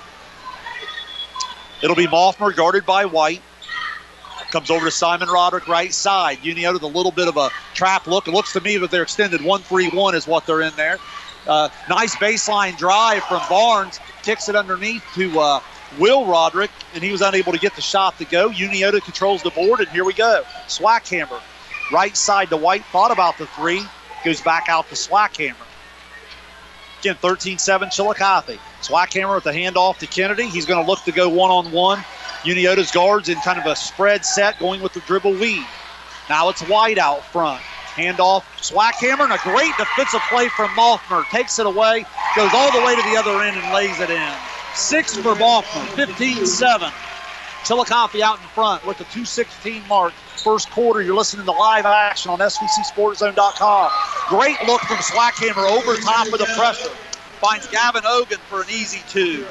It'll be Maltner guarded by White. Comes over to Simon Roderick, right side. Uniota with a little bit of a trap look. It looks to me that they're extended one three one is what they're in there. Uh, nice baseline drive from Barnes. Kicks it underneath to uh, Will Roderick, and he was unable to get the shot to go. Uniota controls the board, and here we go. Swackhammer Right side to White. Thought about the three. Goes back out to Swackhammer. Again, thirteen seven Chillicothe. Swackhammer with the handoff to Kennedy. He's going to look to go one-on-one. Uniota's guards in kind of a spread set going with the dribble weave. Now it's White out front. Handoff, Swackhammer, and a great defensive play from Moffmer. Takes it away, goes all the way to the other end and lays it in. Six for Moffmer, fifteen seven. Chillicothe out in front with the two sixteen mark. First quarter, you're listening to live action on S V C Sports Zone dot com. Great look from Swackhammer over top of the pressure. Finds Gavin Ogan for an easy two.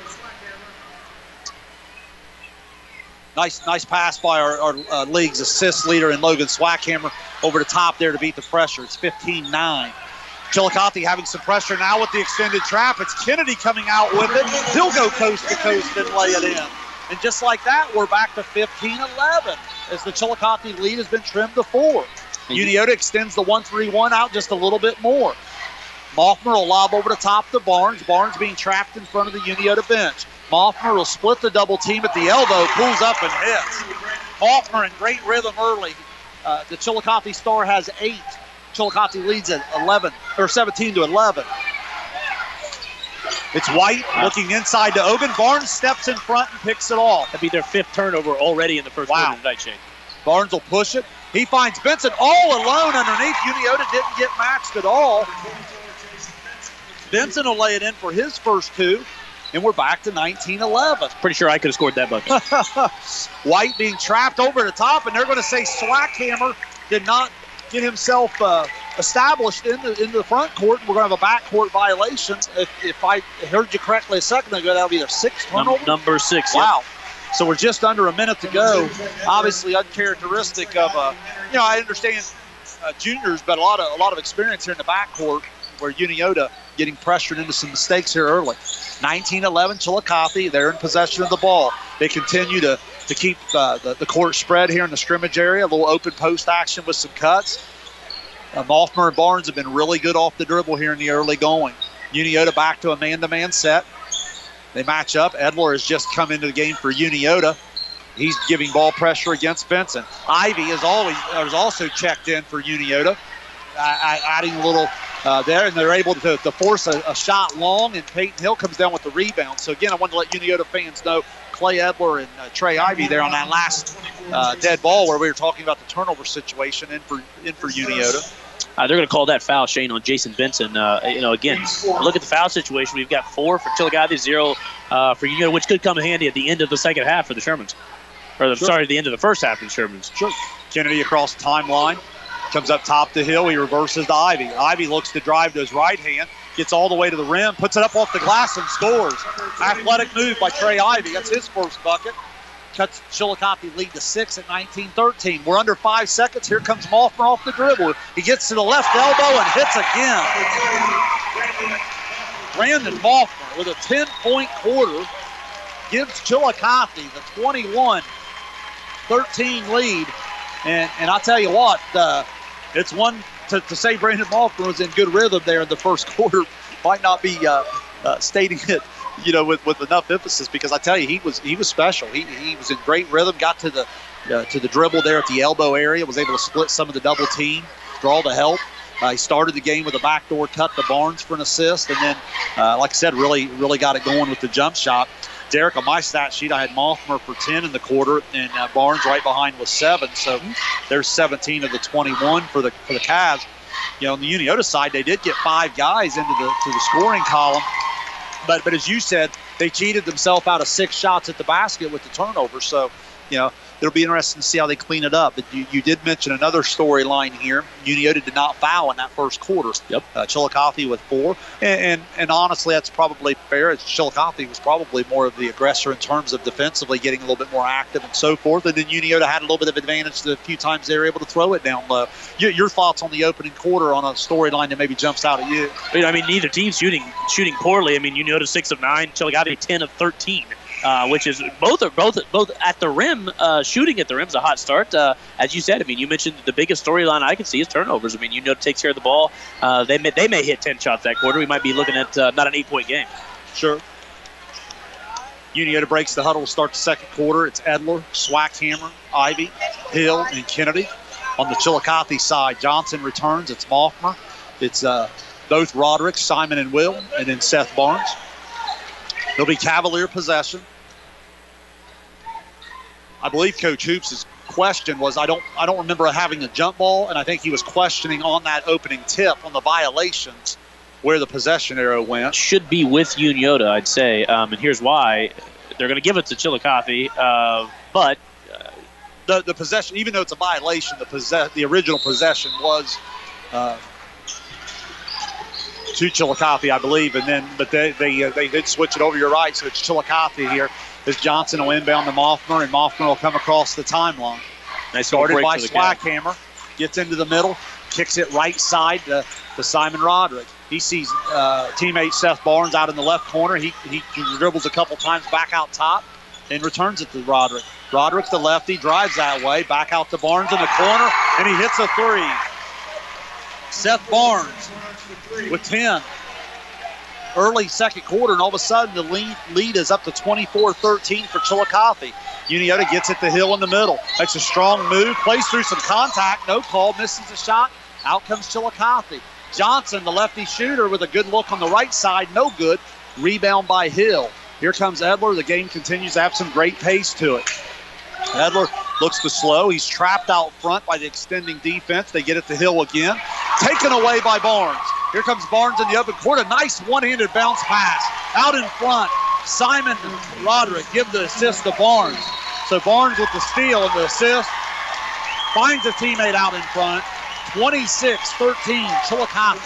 Nice nice pass by our, our uh, league's assist leader in Logan Swackhammer over the top there to beat the pressure. It's fifteen nine. Chillicothe having some pressure now with the extended trap. It's Kennedy coming out with it. He'll go coast to coast and lay it in. And just like that, we're back to fifteen eleven as the Chillicothe lead has been trimmed to four. Uniota extends the one three one out just a little bit more. Moffmer will lob over the top to Barnes. Barnes being trapped in front of the Uniota bench. Moffmer will split the double team at the elbow, pulls up and hits. Moffmer in great rhythm early. Uh, the Chillicothe Star has eight. Chillicothe leads at eleven or seventeen to eleven. It's White looking inside to Ogan. Barnes steps in front and picks it off. That'd be their fifth turnover already in the first wow. quarter tonight, Shane. Barnes will push it. He finds Benson all alone underneath. Uniota didn't get matched at all. Benson will lay it in for his first two, and we're back to nineteen eleven. Pretty sure I could have scored that bucket. White being trapped over the top, and they're going to say Swackhammer did not get himself uh, established in the, in the front court. We're going to have a backcourt violation. If, if I heard you correctly a second ago, that'll be their sixth turnover. Num- number six. Wow. Yep. So we're just under a minute to go. Obviously uncharacteristic of, uh, you know, I understand uh, juniors, but a lot of a lot of experience here in the backcourt where Uniota getting pressured into some mistakes here early. nineteen eleven Chillicothe, they're in possession of the ball. They continue to, to keep uh, the, the court spread here in the scrimmage area, a little open post action with some cuts. Uh, Moffmer and Barnes have been really good off the dribble here in the early going. Uniota back to a man-to-man set. They match up. Edler has just come into the game for Uniota. He's giving ball pressure against Benson. Ivy is always is also checked in for Uniota, uh, adding a little uh, there, and they're able to, to force a, a shot long, and Peyton Hill comes down with the rebound. So, again, I wanted to let Uniota fans know Clay Edler and uh, Trey Ivy there on that last uh, dead ball where we were talking about the turnover situation in for, in for Uniota. Uh, they're going to call that foul, Shane, on Jason Benson. Uh, you know, again, look at the foul situation. We've got four for Chillicothe, zero uh, for Uniota, which could come in handy at the end of the second half for the Shermans. Or, the, Sure. sorry, the end of the first half for the Shermans. Sure. Kennedy across the timeline. Comes up top to Hill. He reverses to Ivy. Ivy looks to drive to his right hand. Gets all the way to the rim. Puts it up off the glass and scores. Athletic move by Trey Ivy. That's his first bucket. Cuts Chillicothe lead to six at nineteen thirteen. We're under five seconds. Here comes Moffmer off the dribble. He gets to the left elbow and hits again. Brandon Moffmer with a ten-point quarter gives Chillicothe the twenty-one thirteen lead. And and I'll tell you what, uh, it's one to, to say Brandon Moffmer was in good rhythm there in the first quarter. Might not be uh, uh, stating it, you know, with, with enough emphasis, because I tell you, he was he was special. He he was in great rhythm. Got to the uh, to the dribble there at the elbow area. Was able to split some of the double team, draw the help. Uh, he started the game with a backdoor cut to Barnes for an assist, and then, uh, like I said, really really got it going with the jump shot. Derek, on my stat sheet, I had Moffmer for ten in the quarter, and uh, Barnes right behind with seven. So there's seventeen of the twenty-one for the for the Cavs. You know, on the Uniota side, they did get five guys into the to the scoring column, but but as you said, they cheated themselves out of six shots at the basket with the turnover. So, you know, it'll be interesting to see how they clean it up. But you, you did mention another storyline here. Uniota did not foul in that first quarter. Yep. Uh, Chillicothe with four. And, and and honestly, that's probably fair. It's Chillicothe was probably more of the aggressor in terms of defensively getting a little bit more active and so forth. And then Uniota had a little bit of advantage the few times they were able to throw it down low. Your, your thoughts on the opening quarter on a storyline that maybe jumps out at you? I mean, neither team's shooting shooting poorly. I mean, Uniota six of nine, Chillicothe ten of thirteen. Uh, which is both are both both at the rim. Uh, shooting at the rim is a hot start. Uh, as you said, I mean, you mentioned the biggest storyline I can see is turnovers. I mean, Uniota takes care of the ball. Uh, they may, they may hit ten shots that quarter. We might be looking at uh, not an eight-point game. Sure. Uniota breaks the huddle to start the second quarter. It's Edler, Swackhammer, Ivy, Hill, and Kennedy. On the Chillicothe side, Johnson returns. It's Moffmer. It's uh, both Roderick, Simon, and Will, and then Seth Barnes. It'll be Cavalier possession. I believe Coach Hoops' question was, I don't I don't remember having a jump ball, and I think he was questioning on that opening tip on the violations where the possession arrow went. Should be with Unioda, I'd say, um, and here's why. They're going to give it to Chillicothe, uh, but uh, the the possession, even though it's a violation, the possess the original possession was uh, to Chillicothe, I believe, and then but they they uh, they did switch it over. You're right, so it's Chillicothe here. As Johnson will inbound to Moffmer, and Moffmer will come across the timeline. Nice started by the Swackhammer, gets into the middle, kicks it right side to, to Simon Roderick. He sees uh, teammate Seth Barnes out in the left corner. He, he dribbles a couple times back out top and returns it to Roderick. Roderick, the lefty, drives that way, back out to Barnes in the corner, and he hits a three. Seth Barnes with ten. Early second quarter, and all of a sudden the lead, lead is up to twenty-four thirteen for Chillicothe. Unioda gets it to Hill in the middle. Makes a strong move, plays through some contact, no call, misses the shot. Out comes Chillicothe. Johnson, the lefty shooter, with a good look on the right side, no good. Rebound by Hill. Here comes Edler. The game continues to have some great pace to it. Edler looks to slow. He's trapped out front by the extending defense. They get it to Hill again. Taken away by Barnes. Here comes Barnes in the open court. A nice one-handed bounce pass. Out in front, Simon Roderick give the assist to Barnes. So Barnes with the steal and the assist. Finds a teammate out in front. twenty-six thirteen, Chillicothe.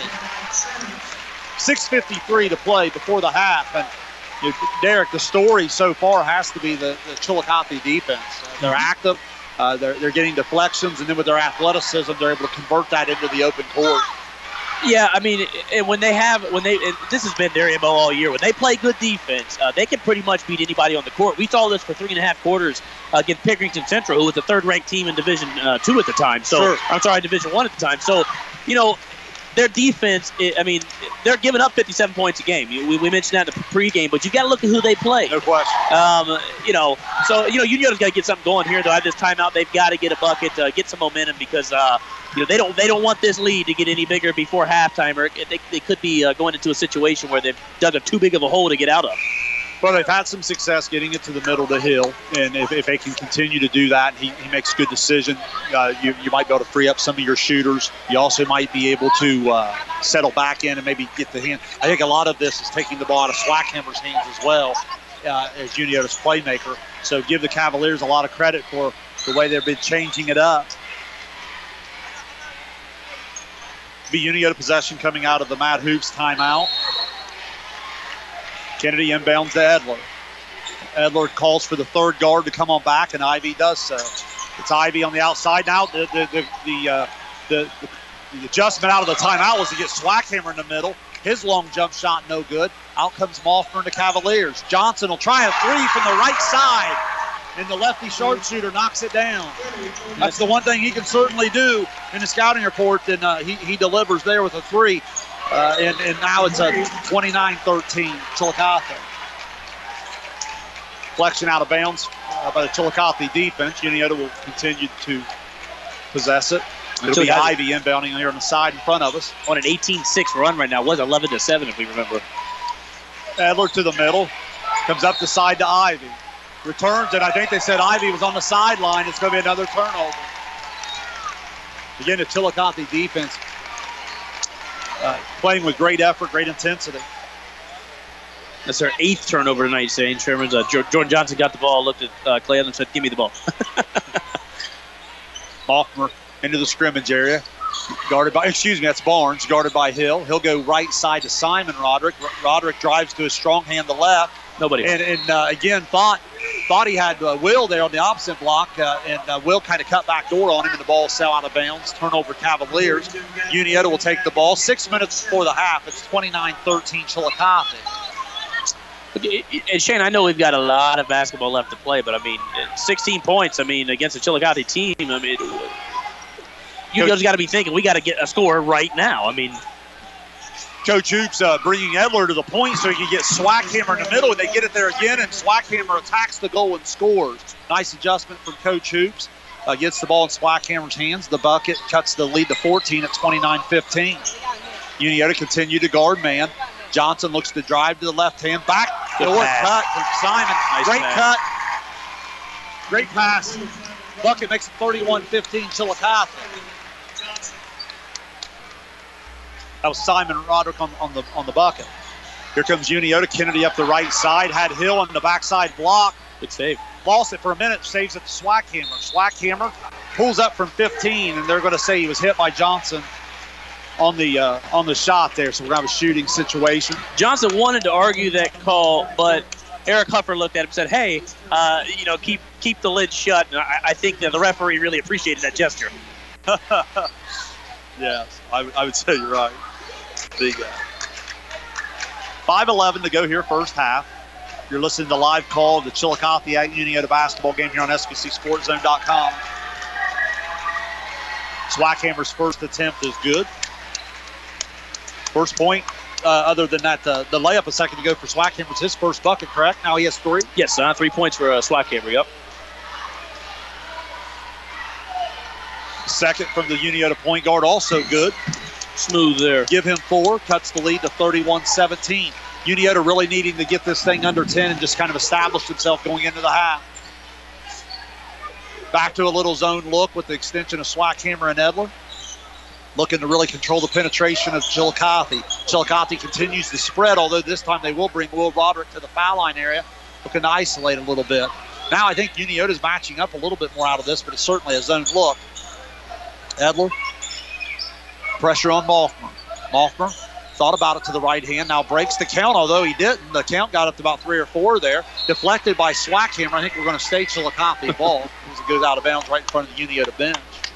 six fifty-three to play before the half. And you know, Derek, the story so far has to be the, the Chillicothe defense. Uh, they're active. Uh, they're, they're getting deflections, and then with their athleticism, they're able to convert that into the open court. Yeah, I mean, and when they have, when they, and this has been their M O all year, when they play good defense, uh, they can pretty much beat anybody on the court. We saw this for three and a half quarters uh, against Pickerington Central, who was the third-ranked team in Division uh, Two at the time. So, sure. I'm sorry, Division One at the time. So, you know, their defense, I mean, they're giving up fifty-seven points a game. We, we mentioned that in the pregame, but you got to look at who they play. No question. Um, you know, so, you know, Uniona's got to get something going here. They'll have this timeout. They've got to get a bucket, uh, get some momentum because, uh, you know, they don't they don't want this lead to get any bigger before halftime, or they, they could be uh, going into a situation where they've dug a too big of a hole to get out of. Well, they've had some success getting it to the middle of the hill, and if, if they can continue to do that, he, he makes a good decision. Uh, you, you might be able to free up some of your shooters. You also might be able to uh, settle back in and maybe get the hand. I think a lot of this is taking the ball out of Swackhammer's hands as well uh, as Uniota's playmaker. So give the Cavaliers a lot of credit for the way they've been changing it up. Be Uniota possession coming out of the Matt Hoops timeout. Kennedy inbounds to Edler. Edler calls for the third guard to come on back, and Ivy does so. It's Ivy on the outside now. The the the the, uh, the, the, the adjustment out of the timeout was to get Swackhammer in the middle. His long jump shot no good. Out comes Moffmer and the Cavaliers. Johnson will try a three from the right side, and the lefty sharpshooter knocks it down. That's the one thing he can certainly do in the scouting report, and uh, he, he delivers there with a three. Uh, and, and now it's a twenty-nine thirteen Chillicothe. Flexion out of bounds uh, by the Chillicothe defense. Uniota will continue to possess it. It'll be Ivy inbounding here on the side in front of us. On an eighteen six run right now. It was eleven to seven if we remember. Edler to the middle. Comes up the side to Ivy. Returns, and I think they said Ivy was on the sideline. It's going to be another turnover. Again, the Chillicothe defense Uh, playing with great effort, great intensity. That's their eighth turnover tonight, saying Sherman's. Uh, Jordan Johnson got the ball, looked at uh, Clay Evans and said, give me the ball. Faulkner into the scrimmage area. Guarded by, excuse me, that's Barnes, guarded by Hill. He'll go right side to Simon Roderick. Roderick drives to his strong hand to left. Nobody. And, and uh, again, thought thought he had uh, Will there on the opposite block, uh, and uh, Will kind of cut back door on him, and the ball fell out of bounds. Turnover Cavaliers. Uniota will take the ball. Six minutes before the half. It's twenty-nine thirteen Chillicothe. And Shane, I know we've got a lot of basketball left to play, but I mean, sixteen points. I mean, against a Chillicothe team. I mean, you guys got to be thinking we got to get a score right now. I mean. Coach Hoops uh, bringing Edler to the point so he can get Swackhammer in the middle, and they get it there again, and Swackhammer attacks the goal and scores. Nice adjustment from Coach Hoops. uh, gets the ball in Swackhammer's hands. The bucket cuts the lead to fourteen at twenty-nine fifteen. Uniota continue to guard man. Johnson looks to drive to the left hand. Back door cut from Simon. Nice Great pass. cut. Great pass. Bucket makes it thirty-one fifteen Chillicothe. That was Simon Roderick on, on the on the bucket. Here comes Uniota. Kennedy up the right side. Had Hill on the backside block. Good save. Lost it for a minute. Saves it to Swackhammer. Swackhammer pulls up from fifteen, and they're going to say he was hit by Johnson on the uh, on the shot there. So we're going to have a shooting situation. Johnson wanted to argue that call, but Eric Huffer looked at him and said, hey, uh, you know, keep keep the lid shut. And I, I think that the referee really appreciated that gesture. Yes, I, I would say you're right. Big guy. five eleven to go here, first half. You're listening to live call of the Chillicothe at Uniota basketball game here on S B C Sports Zone dot com. Swackhammer's first attempt is good. First point, uh, other than that, uh, the layup a second ago for Swackhammer was his first bucket, correct? Now he has three. Yes, uh, three points for uh, Swackhammer, yep. Second from the Uniota point guard, also good. Smooth there. Give him four, cuts the lead to thirty-one seventeen. Uniota really needing to get this thing under ten and just kind of establish himself going into the half. Back to a little zone look with the extension of Swackhammer and Edler. Looking to really control the penetration of Chillicothe. Chillicothe continues to spread, although this time they will bring Will Roderick to the foul line area, looking to isolate a little bit. Now I think Uniota's matching up a little bit more out of this, but it's certainly a zone look. Edler, pressure on Moffmer. Moffmer thought about it to the right hand, now breaks the count, although he didn't. The count got up to about three or four there. Deflected by Swackhammer. I think we're going to stay Chillicothe ball as it goes out of bounds right in front of the Uniota bench.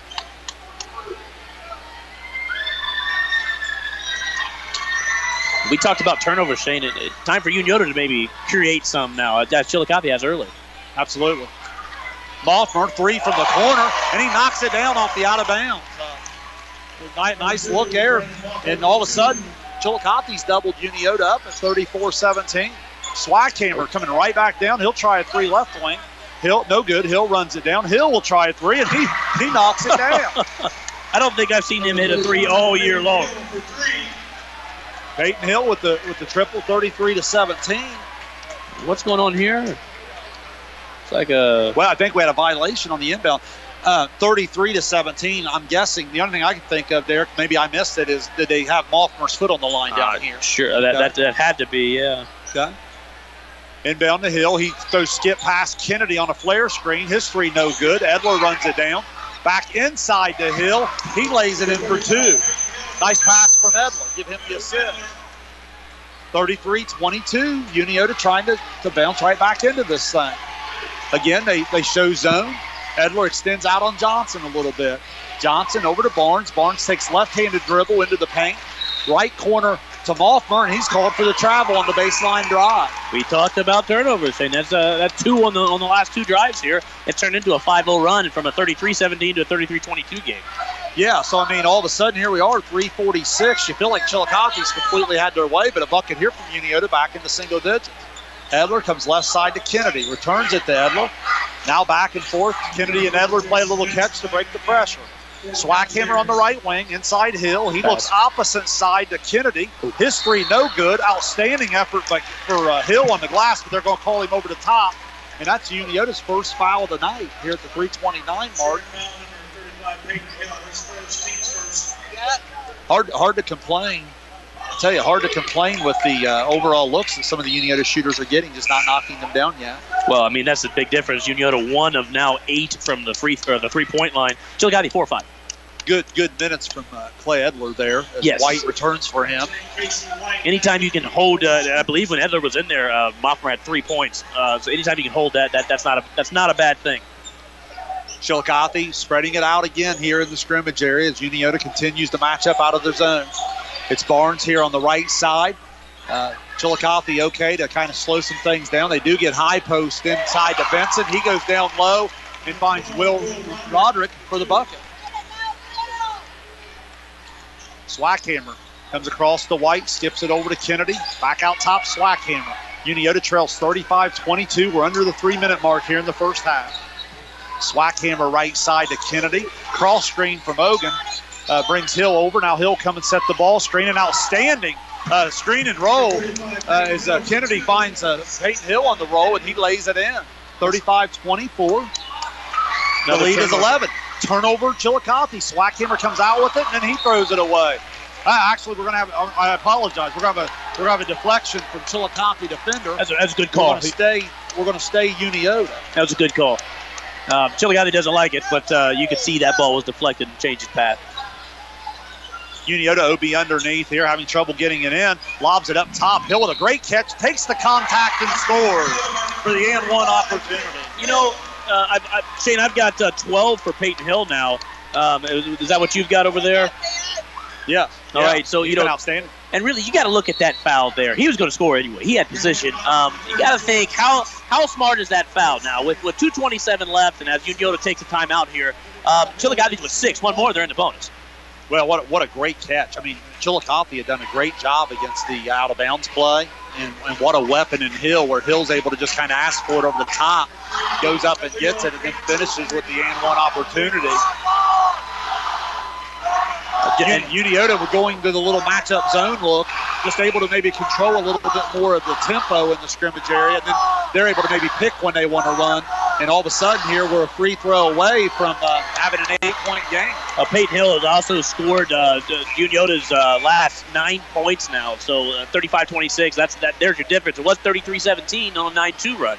We talked about turnovers, Shane. It, it, time for Uniota to maybe create some now, as Chillicothe has early. Absolutely. Moffmer, three from the corner, and he knocks it down off the out of bounds. Uh, nice look there, and all of a sudden, Chillicothe's doubled Uniota up at thirty-four seventeen. Swackhammer coming right back down. He'll try a three left wing. Hill, no good. Hill runs it down. Hill will try a three, and he, he knocks it down. I don't think I've seen him hit a three all year long. Peyton Hill with the with the triple, thirty-three to seventeen. What's going on here? It's like a... Well, I think we had a violation on the inbound. Uh, thirty-three to seventeen. I'm guessing the only thing I can think of, Derek, maybe I missed it, is did they have Moffmer's foot on the line down uh, here? Sure, that, okay. that that had to be, yeah. Okay. Inbound to Hill. He throws skip past Kennedy on a flare screen. His three no good. Edler runs it down. Back inside to Hill. He lays it in for two. Nice pass from Edler. Give him the assist. thirty-three twenty-two. Uniota trying to, to bounce right back into this thing. Again, they, they show zone. Edler extends out on Johnson a little bit. Johnson over to Barnes. Barnes takes left-handed dribble into the paint. Right corner to Moffmer, and he's called for the travel on the baseline drive. We talked about turnovers, and that's uh, that's two on the on the last two drives here. It turned into a five oh run from a thirty-three seventeen to a thirty-three twenty-two game. Yeah, so, I mean, all of a sudden, here we are, three forty-six. You feel like Chillicothe's completely had their way, but a bucket here from Uniota back into single digits. Edler comes left side to Kennedy, returns it to Edler. Now back and forth. Kennedy and Edler play a little catch to break the pressure. Swackhammer on the right wing, inside Hill. He looks opposite side to Kennedy. His three no good. Outstanding effort by, for uh, Hill on the glass, but they're going to call him over the top. And that's Uniota's first foul of the night here at the three twenty-nine mark. Hard, hard to complain. I tell you, hard to complain with the uh, overall looks that some of the Uniota shooters are getting, just not knocking them down yet. Well, I mean, that's the big difference. Uniota one of now eight from the free or the three-point line. Chillicothe four or five. Good, good minutes from uh, Clay Edler there as yes. White returns for him. Anytime you can hold, uh, I believe when Edler was in there, uh, Moffmer had three points. Uh, so anytime you can hold that, that that's not a that's not a bad thing. Chillicothe spreading it out again here in the scrimmage area as Uniota continues to match up out of their zone. It's Barnes here on the right side. Uh, Chillicothe okay to kind of slow some things down. They do get high post inside to Benson. He goes down low and finds Will Roderick for the bucket. Swackhammer comes across the White, skips it over to Kennedy. Back out top, Swackhammer. Uniota trails thirty-five twenty-two. We're under the three-minute mark here in the first half. Swackhammer right side to Kennedy. Cross screen from Ogun. Uh, brings Hill over. Now Hill come and set the ball screen. An outstanding uh, screen and roll uh, as uh, Kennedy finds uh, Peyton Hill on the roll, and he lays it in. thirty-five twenty-four. The lead is eleven. Turnover, Chillicothe. Swackhammer comes out with it, and then he throws it away. Uh, actually, we're going to have, I apologize, we're going to have a, we're going to have a deflection from Chillicothe defender. That's a, that's a good call. We're going to stay, we're going to stay Uniota. That was a good call. Um, Chillicothe doesn't like it, but uh, you could see that ball was deflected and changed its path. Uniota O B underneath here, having trouble getting it in. Lobs it up top. Hill with a great catch. Takes the contact and scores for the and one opportunity. You know, uh, I, I, Shane, I've got uh, twelve for Peyton Hill now. Um, is, is that what you've got over there? Yeah. All yeah. right. So, He's you know, been outstanding. And really, you got to look at that foul there. He was going to score anyway. He had position. Um, you got to think, how how smart is that foul now? With with two twenty-seven left, and as Uniota takes a timeout here, um, Chillicothe was six. One more, they're in the bonus. Well, what a, what a great catch. I mean, Chillicothe had done a great job against the out-of-bounds play, and, and what a weapon in Hill, where Hill's able to just kind of ask for it over the top, goes up and gets it, and then finishes with the and one opportunity. Again, Uniota were going to the little matchup zone look, just able to maybe control a little bit more of the tempo in the scrimmage area, and then they're able to maybe pick when they want to run. And all of a sudden here, we're a free throw away from uh, having an eight-point game. Uh, Peyton Hill has also scored uh, Uniota's uh, last nine points now, so uh, thirty-five twenty-six. That's that. There's your difference. It was thirty-three seventeen on a nine two run.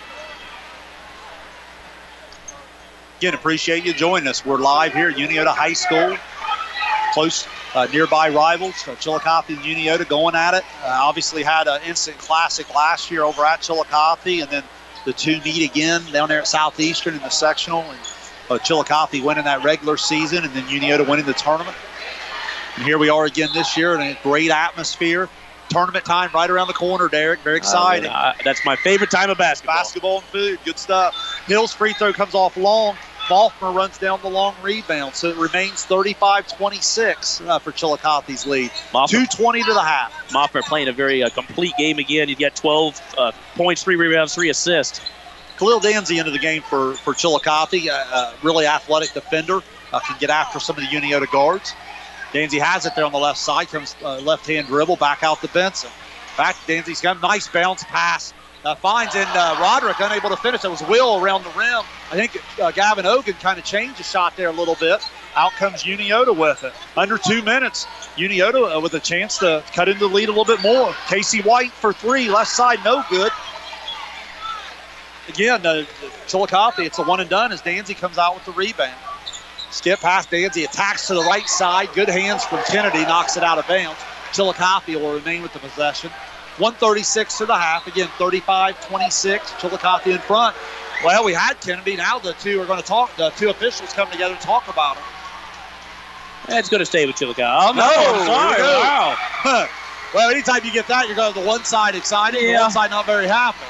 Again, appreciate you joining us. We're live here at Uniota High School. Close uh, nearby rivals, uh, Chillicothe and Uniota going at it. Uh, obviously had an instant classic last year over at Chillicothe, and then the two meet again down there at Southeastern in the sectional. And uh, Chillicothe winning that regular season, and then Uniota winning the tournament. And here we are again this year in a great atmosphere. Tournament time right around the corner, Derek. Very exciting. Uh, that's my favorite time of basketball. Basketball and food, good stuff. Hill's free throw comes off long. Balkmer runs down the long rebound, so it remains thirty-five twenty-six uh, for Chillicothe's lead. two twenty to the half. Moffmer playing a very uh, complete game again. You get twelve uh, points, three rebounds, three assists. Khalil Danzy into the game for, for Chillicothe, a uh, uh, really athletic defender, uh, can get after some of the Uniota guards. Danzy has it there on the left side, comes uh, left-hand dribble, back out to Benson. Back to Danzy's got a nice bounce pass. Uh, finds in uh, Roderick, unable to finish. It was Will around the rim. I think uh, Gavin Ogun kind of changed the shot there a little bit. Out comes Uniota with it. Under two minutes, Uniota uh, with a chance to cut into the lead a little bit more. Casey White for three, left side, no good. Again, uh, Chillicothe, it's a one and done as Danzy comes out with the rebound. Skip past Danzy, attacks to the right side. Good hands from Kennedy, knocks it out of bounds. Chillicothe will remain with the possession. one thirty-six to the half. Again, thirty-five twenty-six. Chillicothe in front. Well, we had Kennedy. Now the two are going to talk. The two officials come together to talk about him. It's going to stay with Chillicothe. Oh, no. no Sorry. Wow. Huh. Well, anytime you get that, you're going to the one side excited, yeah. the one side not very happy.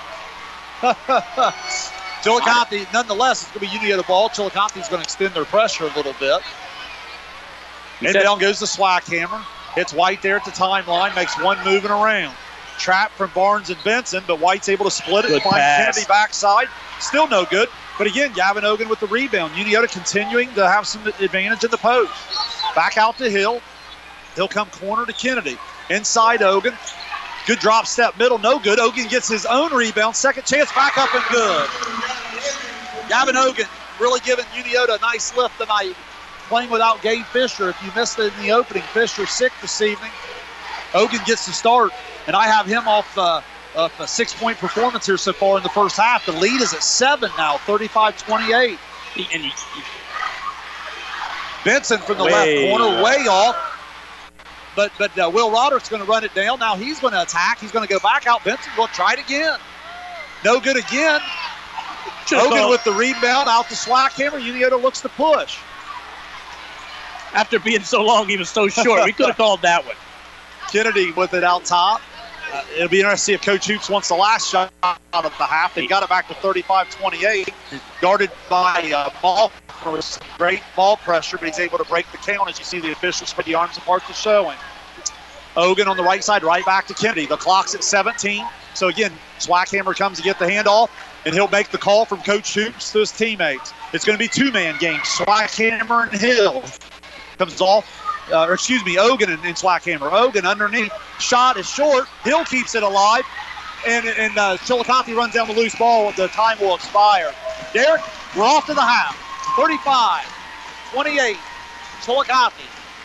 Chillicothe, nonetheless, it's going to be Uniota ball. Chillicothe's going to extend their pressure a little bit. And down goes the Swackhammer. Hits White there at the timeline, makes one moving around. Trap from Barnes and Benson, but White's able to split it good and find pass. Kennedy backside. Still no good. But again, Gavin Ogun with the rebound. Uniota continuing to have some advantage in the post. Back out to Hill. He'll come corner to Kennedy. Inside Ogun. Good drop step middle, no good. Ogun gets his own rebound. Second chance, back up and good. Gavin Ogun really giving Uniota a nice lift tonight. Playing without Gabe Fisher. If you missed it in the opening, Fisher's sick this evening. Ogun gets the start, and I have him off uh, of a six-point performance here so far in the first half. The lead is at seven now, thirty-five twenty-eight. And you, you, Benson from the way left corner, off. way off. But but uh, Will Roderick's going to run it down. Now he's going to attack. He's going to go back out. Benson will try it again. No good again. Should've Ogun called. with the rebound out to Swackhammer. Uniota looks to push. After being so long, he was so short. We could have called that one. Kennedy with it out top. Uh, it'll be interesting to see if Coach Hoops wants the last shot out of the half. They got it back to thirty-five twenty-eight. Guarded by uh, ball. Great ball pressure, but he's able to break the count as you see the officials spread the arms apart to show him. Ogun on the right side, right back to Kennedy. The clock's at seventeen. So again, Swackhammer comes to get the handoff. and he'll make the call from Coach Hoops to his teammates. It's going to be two-man game. Swackhammer and Hill comes off, uh, or excuse me, Ogun and, and Swackhammer. Ogun underneath. Shot is short. Hill keeps it alive, and, and uh, Chillicothe runs down the loose ball. The time will expire. Derek, we're off to the half. thirty-five twenty-eight, Chillicothe.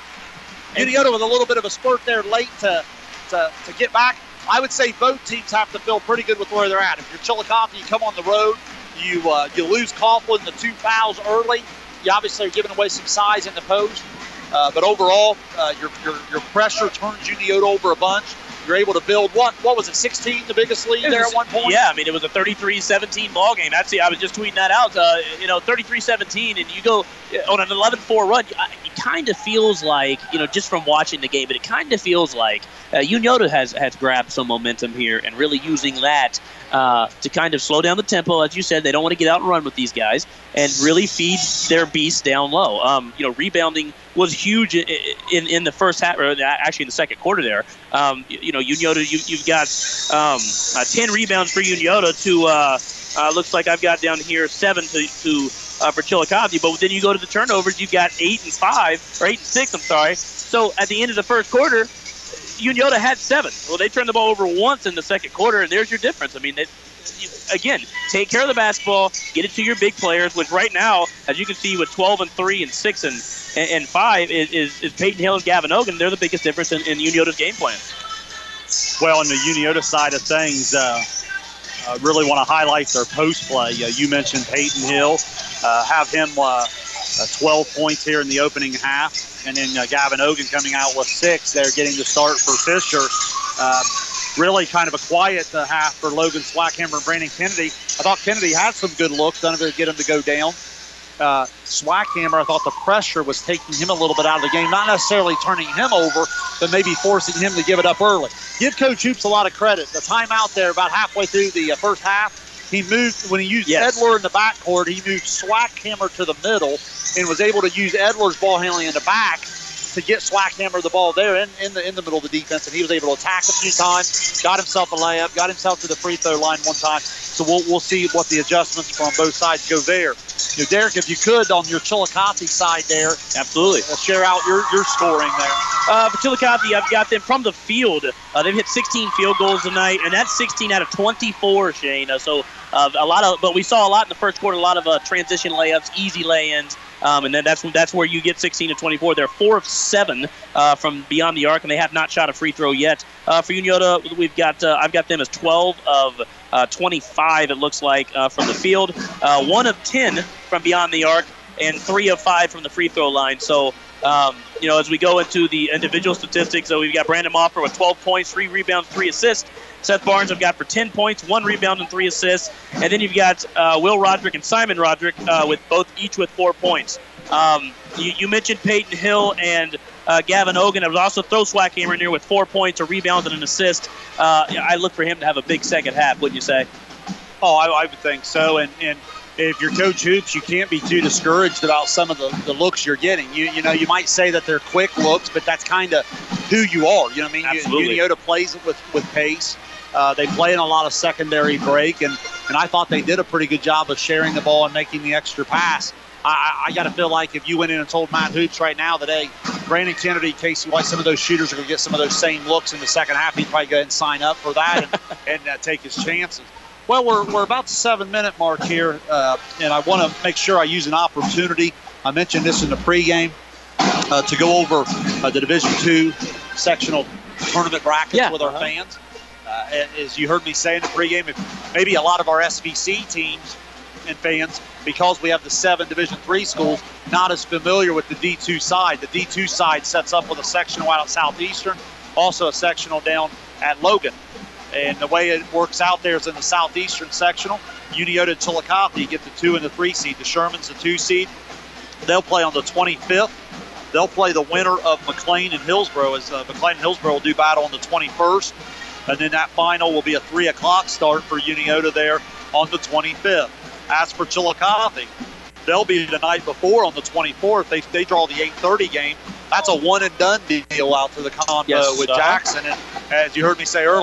Unioto with a little bit of a spurt there late to, to, to get back. I would say both teams have to feel pretty good with where they're at. If you're Chillicothe, you come on the road, you uh, you lose Coughlin, the two fouls early. You obviously are giving away some size in the post. Uh, but overall, uh, your, your your pressure turns Unioto over a bunch. You're able to build, what what was it, sixteen, the biggest lead there at one point? Yeah, I mean, it was a thirty-three seventeen ball game. Actually, I was just tweeting that out. Uh, you know, thirty-three seventeen, and you go on an eleven four run, it kind of feels like, you know, just from watching the game, but it kind of feels like uh, Unioto has, has grabbed some momentum here and really using that uh, to kind of slow down the tempo. As you said, they don't want to get out and run with these guys and really feed their beast down low. Um, you know, rebounding was huge in, in, in the first half, or actually in the second quarter there. Um, you, you know, Unioto, you, you've got um, uh, ten rebounds for Unioto to, uh, uh, looks like I've got down here seven to, to uh, for Chillicothe. But then you go to the turnovers, you've got eight and five, or eight and six, I'm sorry. So at the end of the first quarter, Unioto had seven. Well, they turned the ball over once in the second quarter, and there's your difference. I mean, it, again, take care of the basketball, get it to your big players, which right now, as you can see with twelve and three and six and and five, is, is, is Peyton Hill and Gavin Ogun. They're the biggest difference in, in Unioto's game plan. Well, on the Unioto side of things, uh, uh, really want to highlight their post play. Uh, you mentioned Peyton Hill, uh, have him uh, uh, twelve points here in the opening half, and then uh, Gavin Ogun coming out with six. They're getting the start for Fisher. Uh, really kind of a quiet uh, half for Logan Swackhammer and Brandon Kennedy. I thought Kennedy had some good looks, none of it to get him to go down. Uh, Swackhammer, I thought the pressure was taking him a little bit out of the game, not necessarily turning him over, but maybe forcing him to give it up early. Give Coach Hoops a lot of credit. The timeout there about halfway through the uh, first half, he moved, when he used yes. Edler in the backcourt, he moved Swackhammer to the middle and was able to use Edler's ball handling in the back to get Swackhammer the ball there in, in the in the middle of the defense, and he was able to attack a few times, got himself a layup, got himself to the free throw line one time. So we'll we'll see what the adjustments from both sides go there. You know, Derek, if you could, on your Chillicothe side there, absolutely, uh, share out your, your scoring there. Uh, for Chillicothe, I've got them from the field. Uh, they've hit sixteen field goals tonight, and that's sixteen out of twenty-four, Shane. Uh, so uh, a lot of, but we saw a lot in the first quarter, a lot of uh, transition layups, easy lay-ins. Um, and then that's that's where you get sixteen to twenty-four. They're four of seven uh, from beyond the arc, and they have not shot a free throw yet. Uh, for Unioto, we've got uh, I've got them as twelve of uh, twenty-five. It looks like uh, from the field, uh, one of ten from beyond the arc, and three of five from the free throw line. So um, you know, as we go into the individual statistics, so we've got Brandon Moffer with twelve points, three rebounds, three assists. Seth Barnes I've got for ten points, one rebound, and three assists. And then you've got uh, Will Roderick and Simon Roderick uh, with both each with four points. Um, you, you mentioned Peyton Hill and uh, Gavin Ogun. I was also throw Swackhammer in there with four points, a rebound, and an assist. Uh, I look for him to have a big second half, wouldn't you say? Oh, I, I would think so. And, and if you're Coach Hoops, you can't be too discouraged about some of the, the looks you're getting. You you know, you might say that they're quick looks, but that's kind of who you are. You know what I mean? Absolutely. Unioto plays it with, with pace. Uh, they play in a lot of secondary break, and, and I thought they did a pretty good job of sharing the ball and making the extra pass. I, I got to feel like if you went in and told Matt Hoops right now that, hey, Brandon Kennedy, Casey White, some of those shooters are going to get some of those same looks in the second half, he'd probably go ahead and sign up for that and, and uh, take his chances. Well, we're, we're about the seven-minute mark here, uh, and I want to make sure I use an opportunity. I mentioned this in the pregame uh, to go over uh, the Division two sectional tournament brackets yeah, with our uh-huh. fans. Uh, as you heard me say in the pregame, if maybe a lot of our S V C teams and fans, because we have the seven Division three schools, not as familiar with the D two side. The D two side sets up with a sectional out at Southeastern, also a sectional down at Logan. And the way it works out there is in the Southeastern sectional, Unioto and Chillicothe get the two and the three seed. The Sherman's the two seed. They'll play on the twenty-fifth. They'll play the winner of McLean and Hillsboro, as uh, McLean and Hillsboro will do battle on the twenty-first. And then that final will be a three o'clock start for Unioto there on the twenty-fifth. As for Chillicothe, they'll be the night before on the twenty-fourth. They, they draw the eight thirty game. That's a one-and-done deal out to the condo yes, with uh-huh. Jackson. And as you heard me say earlier,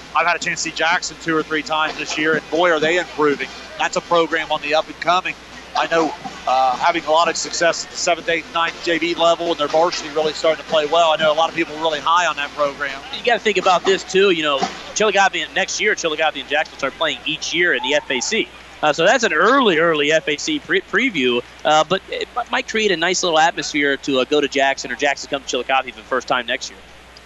I've had a chance to see Jackson two or three times this year, and boy, are they improving. That's a program on the up and coming. I know uh, having a lot of success at the seventh, eighth, ninth J V level, and their varsity really starting to play well. I know a lot of people are really high on that program. You got to think about this, too. You know, Chillicothe, next year, Chillicothe and Jackson start playing each year in the F A C. Uh, so that's an early, early F A C pre- preview, uh, but it might create a nice little atmosphere to uh, go to Jackson or Jackson come to Chillicothe for the first time next year.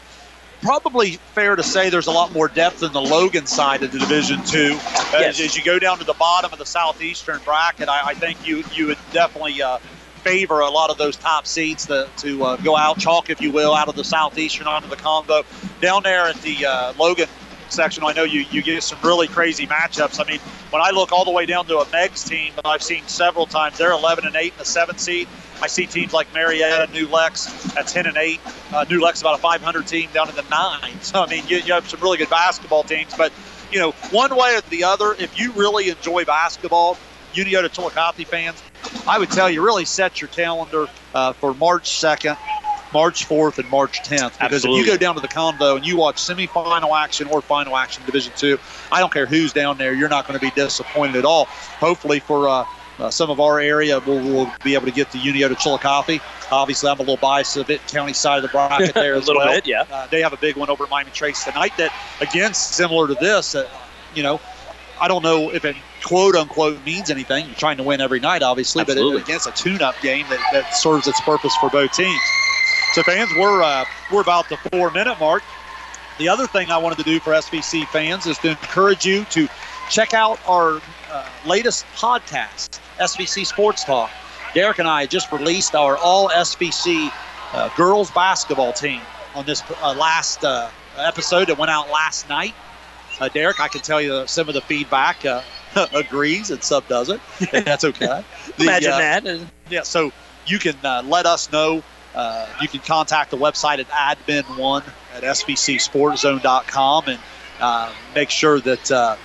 Probably fair to say there's a lot more depth in the Logan side of the Division Two. Yes. As, as you go down to the bottom of the southeastern bracket, I, I think you you would definitely uh, favor a lot of those top seeds to, to uh, go out, chalk, if you will, out of the southeastern onto the combo. Down there at the uh, Logan section, I know you, you get some really crazy matchups. I mean, when I look all the way down to a Megs team that I've seen several times, they're eleven and eight in the seventh seed. I see teams like Marietta, New Lex at ten and eight. Uh, New Lex about a five hundred team down in the nine. So I mean, you, you have some really good basketball teams. But you know, one way or the other, if you really enjoy basketball, Uniota Chillicothe fans, I would tell you really set your calendar uh, for March second, March fourth, and March tenth. Because Absolutely. if you go down to the Convo and you watch semifinal action or final action Division Two, I don't care who's down there, you're not going to be disappointed at all. Hopefully for uh, uh, some of our area, we'll, we'll be able to get the Uniota Chillicothe. Obviously, I'm a little biased to the Benton County side of the bracket there as a little well. bit, yeah. Uh, they have a big one over at Miami Trace tonight that, again, similar to this, uh, you know, I don't know if it quote-unquote means anything. You're trying to win every night, obviously, Absolutely. but it, against a tune-up game that, that serves its purpose for both teams. So, fans, we're uh, we're about the four-minute mark. The other thing I wanted to do for S V C fans is to encourage you to check out our uh, latest podcast, S V C Sports Talk. Derek and I just released our all-S V C uh, girls basketball team on this uh, last uh, episode that went out last night. Uh, Derek, I can tell you some of the feedback uh, agrees and some doesn't. That's okay. The, Imagine uh, that. Yeah, so you can uh, let us know. Uh, you can contact the website at admin one at s v c sports zone dot com and uh, make sure that uh,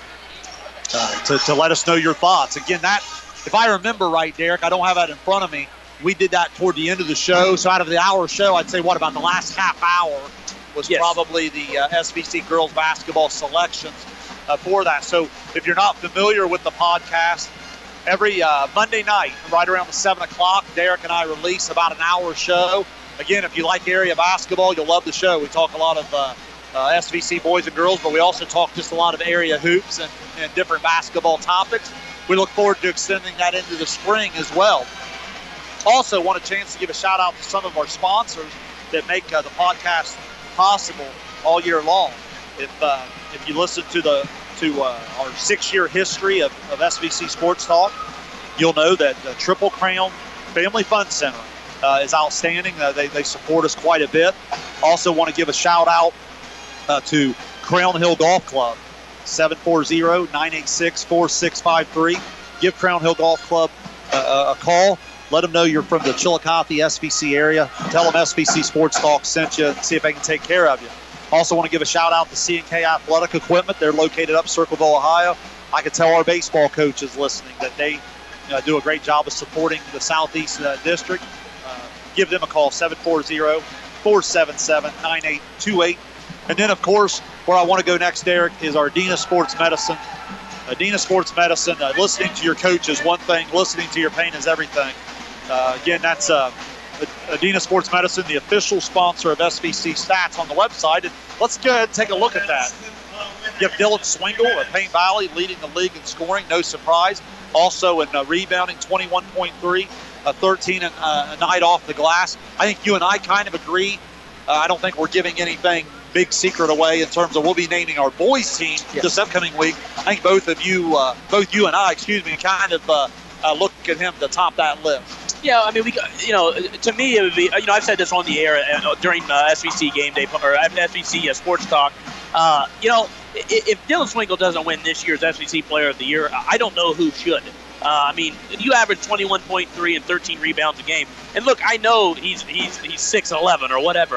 uh, to, to let us know your thoughts. Again, that, if I remember right, Derek, I don't have that in front of me. We did that toward the end of the show. So out of the hour show, I'd say, what, about the last half hour was Yes. probably the uh, S V C girls basketball selections uh, for that. So if you're not familiar with the podcast, every uh, Monday night, right around the seven o'clock, Derek and I release about an hour show. Again, if you like area basketball, you'll love the show. We talk a lot of uh, uh, S V C boys and girls, but we also talk just a lot of area hoops and, and different basketball topics. We look forward to extending that into the spring as well. Also, want a chance to give a shout out to some of our sponsors that make uh, the podcast possible all year long. If uh, if you listen to the to uh, our six-year history of, of S V C Sports Talk, you'll know that the Triple Crown Family Fun Center uh, is outstanding. Uh, they, they support us quite a bit. Also want to give a shout-out uh, to Crown Hill Golf Club, seven four zero, nine eight six, four six five three. Give Crown Hill Golf Club uh, a call. Let them know you're from the Chillicothe S V C area. Tell them S V C Sports Talk sent you and see if they can take care of you. Also want to give a shout-out to C and K Athletic Equipment. They're located up Circleville, Ohio. I can tell our baseball coaches listening that they uh, do a great job of supporting the Southeast uh, District. Uh, give them a call, seven four zero, four seven seven, nine eight two eight. And then, of course, where I want to go next, Derek, is our Adena Sports Medicine. Adena Sports Medicine, uh, listening to your coach is one thing. Listening to your pain is everything. Uh, again, that's uh, Adena Sports Medicine, the official sponsor of S V C Stats on the website. And let's go ahead and take a look at that. You have Dylan Swingle of Paint Valley leading the league in scoring, no surprise. Also in uh, rebounding, twenty-one point three, uh, thirteen and, uh, a night off the glass. I think you and I kind of agree. Uh, I don't think we're giving anything big secret away in terms of we'll be naming our boys team Yes. this upcoming week. I think both of you, uh, both you and I, excuse me, kind of uh, uh, look at him to top that list. Yeah, I mean, we, you know, to me, it would be, you know, I've said this on the air uh, during uh, S V C game day or S V C uh, Sports Talk. Uh, you know, if Dylan Swingle doesn't win this year's S V C Player of the Year, I don't know who should. Uh, I mean, you average twenty-one point three and thirteen rebounds a game, and look, I know he's he's he's six eleven or whatever,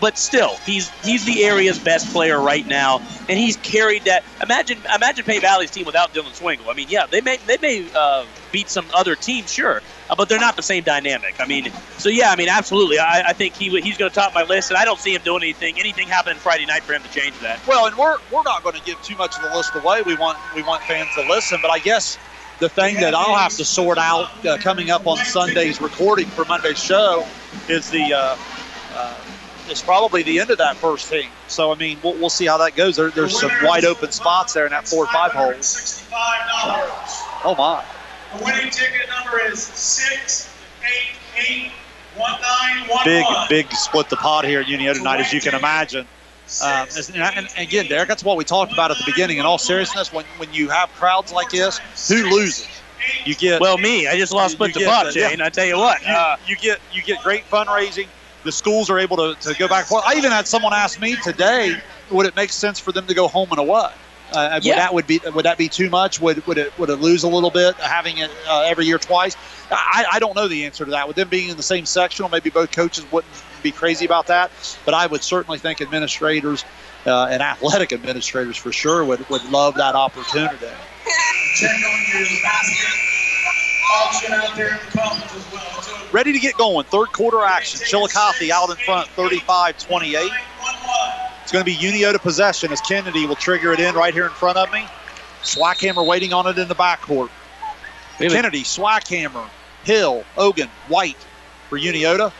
but still, he's he's the area's best player right now, and he's carried that. Imagine imagine Pay Valley's team without Dylan Swingle. I mean, yeah, they may they may uh, beat some other teams, sure, uh, but they're not the same dynamic. I mean, so yeah, I mean, absolutely. I, I think he he's going to top my list, and I don't see him doing anything anything happening Friday night for him to change that. Well, and we're we're not going to give too much of the list away. We want we want fans to listen, but I guess the thing that I'll have to sort out uh, coming up on Sunday's recording for Monday's show is the uh, uh, is probably the end of that first team. So I mean, we'll, we'll see how that goes. There, there's some wide open spots there in that four or five hole. sixty-five dollars. Oh my! The winning ticket number is six eight eight one nine one one. Big big split the pot here at Unio tonight, as you can imagine. Um, and, and again, Derek, that's what we talked about at the beginning. In all seriousness, when when you have crowds like this, who loses? You get well, me. I just lost split the pot, Shane. Yeah. I tell you what, you, uh, you get you get great fundraising. The schools are able to, to go back and forth. I even had someone ask me today, would it make sense for them to go home and away? Uh, yeah. Would that would be would that be too much? Would would it would it lose a little bit having it uh, every year twice? I, I don't know the answer to that. With them being in the same sectional, maybe both coaches wouldn't be crazy about that. But I would certainly think administrators uh, and athletic administrators for sure would, would love that opportunity. Check on your basket option out there in the comments as well. So ready to get going. Third quarter action. Chillicothe out in front, thirty-five twenty-eight. It's going to be Uniota possession as Kennedy will trigger it in right here in front of me. Swackhammer waiting on it in the backcourt. Kennedy, Swackhammer, Hill, Ogun, White for Uniota.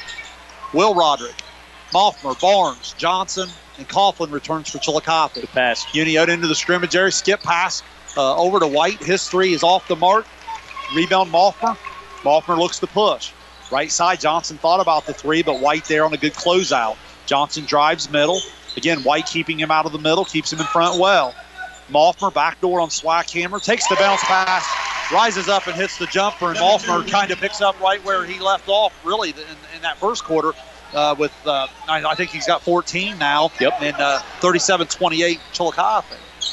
Will Roderick, Moffmer, Barnes, Johnson, and Coughlin returns for Chillicothe. Good pass. Uniota into the scrimmage area. Skip pass uh, over to White. His three is off the mark. Rebound Moffmer. Moffmer looks to push. Right side, Johnson thought about the three, but White there on a good closeout. Johnson drives middle. Again, White keeping him out of the middle, keeps him in front well. Moffmer backdoor on Swackhammer, takes the bounce pass, rises up and hits the jumper, and Moffmer kind of picks up right where he left off, really, in, in that first quarter. Uh, with uh, I, I think he's got fourteen now. Yep. And uh, thirty-seven twenty-eight Chillicothe.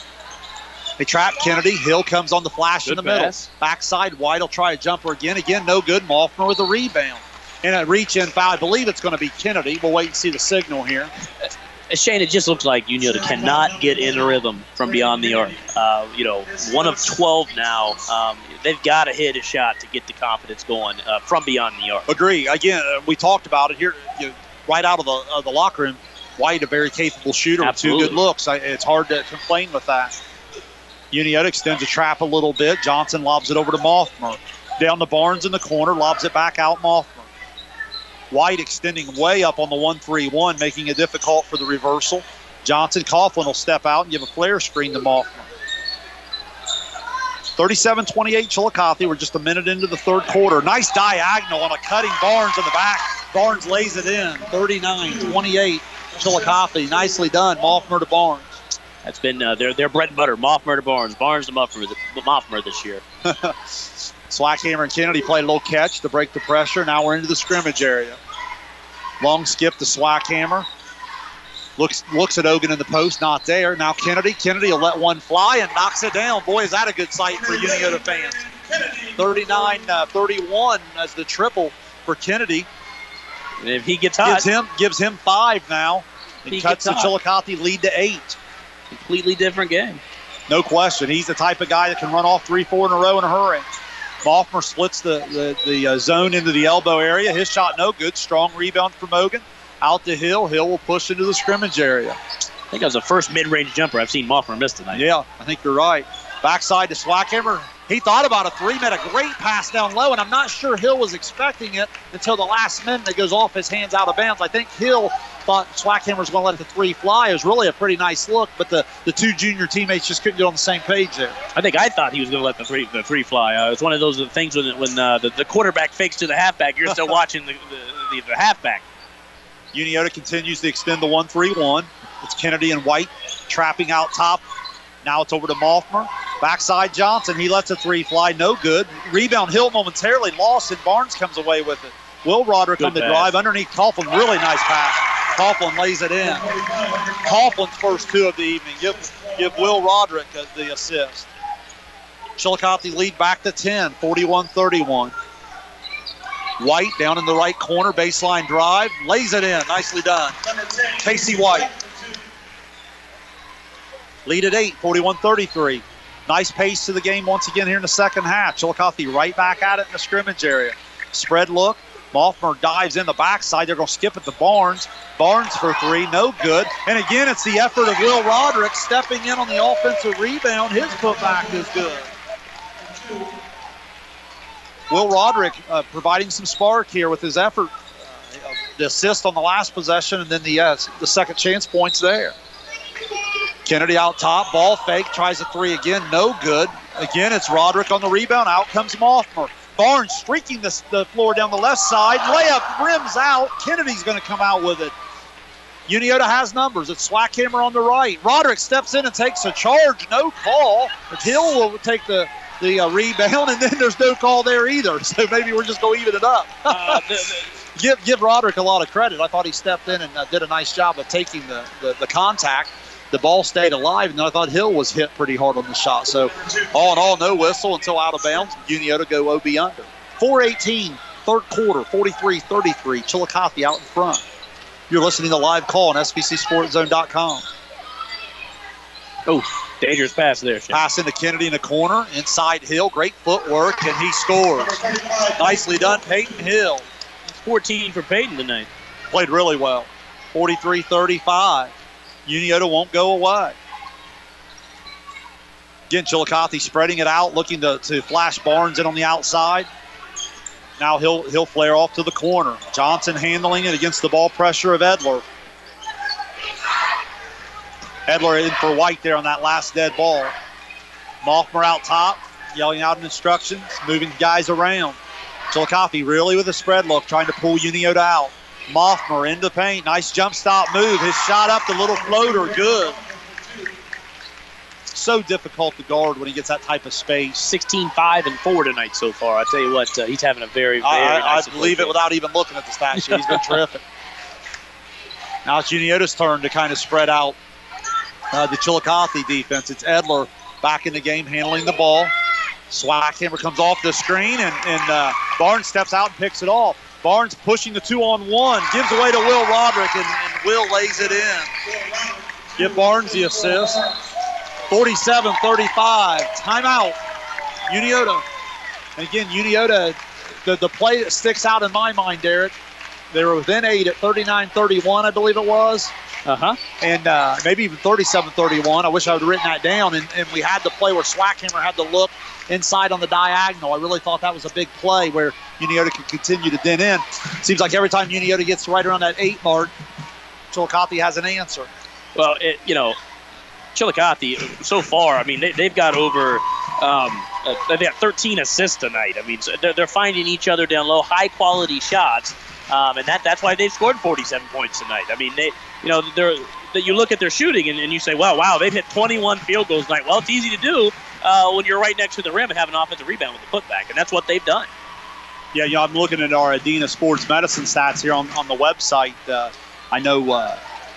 They trap Kennedy. Hill comes on the flash good in the middle. pass. Backside, White will try a jumper again. Again, no good. Moffmer with a rebound. And a reach-in foul. I believe it's going to be Kennedy. We'll wait and see the signal here. Shane, it just looks like Uniota cannot get in a rhythm from beyond the arc. Uh, you know, one of twelve now. Um, they've got to hit a shot to get the confidence going uh, from beyond the arc. Agree. Again, uh, we talked about it here. You know, right out of the uh, the locker room, White, a very capable shooter Absolutely. with two good looks. I, it's hard to complain with that. Uniota extends a trap a little bit. Johnson lobs it over to Moffmer. Down to Barnes in the corner, lobs it back out Moffmer. White extending way up on the one three one, making it difficult for the reversal. Johnson, Coughlin will step out and give a flare screen to Moffmer. thirty-seven twenty-eight Chillicothe. We're just a minute into the third quarter. Nice diagonal on a cutting Barnes in the back. Barnes lays it in. thirty-nine twenty-eight Chillicothe. Nicely done. Moffmer to Barnes. That's been uh, their, their bread and butter. Moffmer to Barnes. Barnes to Moffmer, Moffmer this year. Swackhammer and Kennedy played a little catch to break the pressure. Now we're into the scrimmage area. Long skip to Swackhammer. Looks looks at Ogun in the post, not there. Now Kennedy. Kennedy will let one fly and knocks it down. Boy, is that a good sight for Uniota fans. thirty-nine thirty-one as the triple for Kennedy. And if he gets hot, gives him gives him five now. And He cuts the gets hot. Chillicothe lead to eight. completely different game. No question. He's the type of guy that can run off three, four in a row in a hurry. Moffmer splits the, the, the uh, zone into the elbow area. His shot no good. Strong rebound from Mogan. Out to Hill. Hill will push into the scrimmage area. I think that was the first mid-range jumper I've seen Moffmer miss tonight. Yeah, I think you're right. Backside to Swackhammer. He thought about a three, made a great pass down low, and I'm not sure Hill was expecting it until the last minute. It goes off his hands out of bounds. I think Hill thought Swackhammer was going to let the three fly. It was really a pretty nice look, but the, the two junior teammates just couldn't get on the same page there. I think I thought he was going to let the three the three fly. Uh, it's one of those things when when uh, the, the quarterback fakes to the halfback, you're still watching the, the, the, the halfback. Uniota continues to extend the one three one. It's Kennedy and White trapping out top. Now it's over to Moffmer. Backside Johnson. He lets a three fly. No good. Rebound Hill momentarily lost, and Barnes comes away with it. Will Roderick Good on the pass. drive underneath Coughlin. Really nice pass. Coughlin lays it in. Coughlin's first two of the evening. Give, give Will Roderick uh, the assist. Chillicothe lead back to ten, forty-one thirty-one. White down in the right corner, baseline drive, lays it in. Nicely done. Casey White. Lead at eight, forty-one thirty-three. Nice pace to the game once again here in the second half. Chillicothe right back at it in the scrimmage area. Spread look. Moffmer dives in the backside. They're going to skip it to Barnes. Barnes for three, no good. And again, it's the effort of Will Roderick stepping in on the offensive rebound. His putback is good. Will Roderick uh, providing some spark here with his effort. Uh, the assist on the last possession and then the, uh, the second chance points there. Kennedy out top, ball fake, tries a three again, no good. Again, it's Roderick on the rebound. Out comes Moffmer. Barnes streaking the, the floor down the left side. Layup rims out. Kennedy's going to come out with it. Uniota has numbers. It's Swackhammer on the right. Roderick steps in and takes a charge. No call. Hill will take the, the uh, rebound, and then there's no call there either. So maybe we're just going to even it up. uh, the, the, give give Roderick a lot of credit. I thought he stepped in and uh, did a nice job of taking the, the, the contact. The ball stayed alive, and I thought Hill was hit pretty hard on the shot. So, all in all, no whistle until out of bounds. Uniota go O B under. four eighteen, third quarter, forty-three thirty-three. Chillicothe out in front. You're listening to Live Call on S B C Sports Zone dot com. Oh, dangerous pass there, Shane. Pass into Kennedy in the corner. Inside Hill. Great footwork, and he scores. Nicely done, Peyton Hill. It's fourteen for Peyton tonight. Played really well. forty-three thirty-five. Uniota won't go away. Again, Chillicothe spreading it out, looking to, to flash Barnes in on the outside. Now he'll he'll flare off to the corner. Johnson handling it against the ball pressure of Edler. Edler in for White there on that last dead ball. Moffmer out top, yelling out instructions, moving guys around. Chillicothe really with a spread look, trying to pull Uniota out. Moffmer into the paint. Nice jump stop move. His shot up, the little floater, good. So difficult to guard when he gets that type of space. sixteen, five, and four tonight so far. I tell you what, uh, he's having a very, very I, nice I believe it without even looking at the stat sheet. He's been terrific. Now it's Uniota's turn to kind of spread out uh, the Chillicothe defense. It's Edler back in the game handling the ball. Swackhammer comes off the screen, and, and uh, Barnes steps out and picks it off. Barnes pushing the two-on-one, gives away to Will Roderick, and, and Will lays it in. Give Barnes the assist. forty-seven thirty-five. Timeout. Uniota. And again, Uniota, the, the play that sticks out in my mind, Derek, they were within eight at thirty-nine thirty-one, I believe it was. Uh-huh. And uh, maybe even thirty-seven thirty-one. I wish I would have written that down. And, and we had the play where Swackhammer had to look inside on the diagonal. I really thought that was a big play where Uniota could continue to den in. Seems like every time Uniota gets right around that eight mark, Chillicothe has an answer. Well, it, you know, Chillicothe, so far, I mean, they, they've got over, um, uh, they've got thirteen assists tonight. I mean, so they're, they're finding each other down low, high-quality shots, um, and that that's why they've scored forty-seven points tonight. I mean, they, you know, they're, that you look at their shooting and, and you say, wow, wow, they've hit twenty-one field goals tonight. Well, it's easy to do uh, when you're right next to the rim and have an offensive rebound with the putback, and that's what they've done. Yeah, you know, I'm looking at our Adena Sports Medicine stats here on, on the website. Uh, I know uh,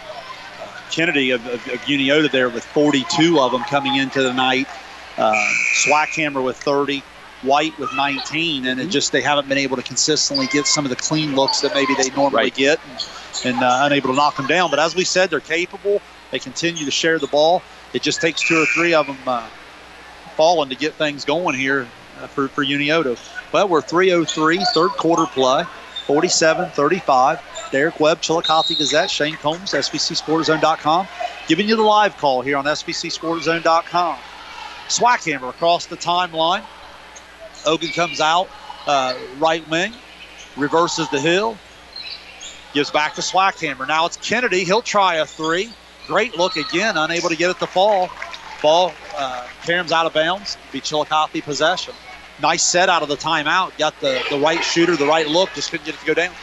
Kennedy of, of, of Uniota there with forty-two of them coming into the night. Uh, Swackhammer with thirty, White with nineteen, and it just they haven't been able to consistently get some of the clean looks that maybe they normally Right. get, and, and uh, unable to knock them down. But as we said, they're capable. They continue to share the ball. It just takes two or three of them uh, falling to get things going here uh, for, for Uniota. Well, we're three oh three, third quarter play, forty-seven thirty-five. Derek Webb, Chillicothe Gazette, Shane Combs, S B C Sports Zone dot com, giving you the live call here on S B C Sports Zone dot com. Swackhammer across the timeline. Ogun comes out, uh, right wing, reverses the Hill, gives back to Swackhammer. Now it's Kennedy. He'll try a three. Great look again, unable to get it to fall. Ball, uh, Karam's out of bounds. Be Chillicothe possession. Nice set out of the timeout. Got the, the right shooter, the right look, just couldn't get it to go down.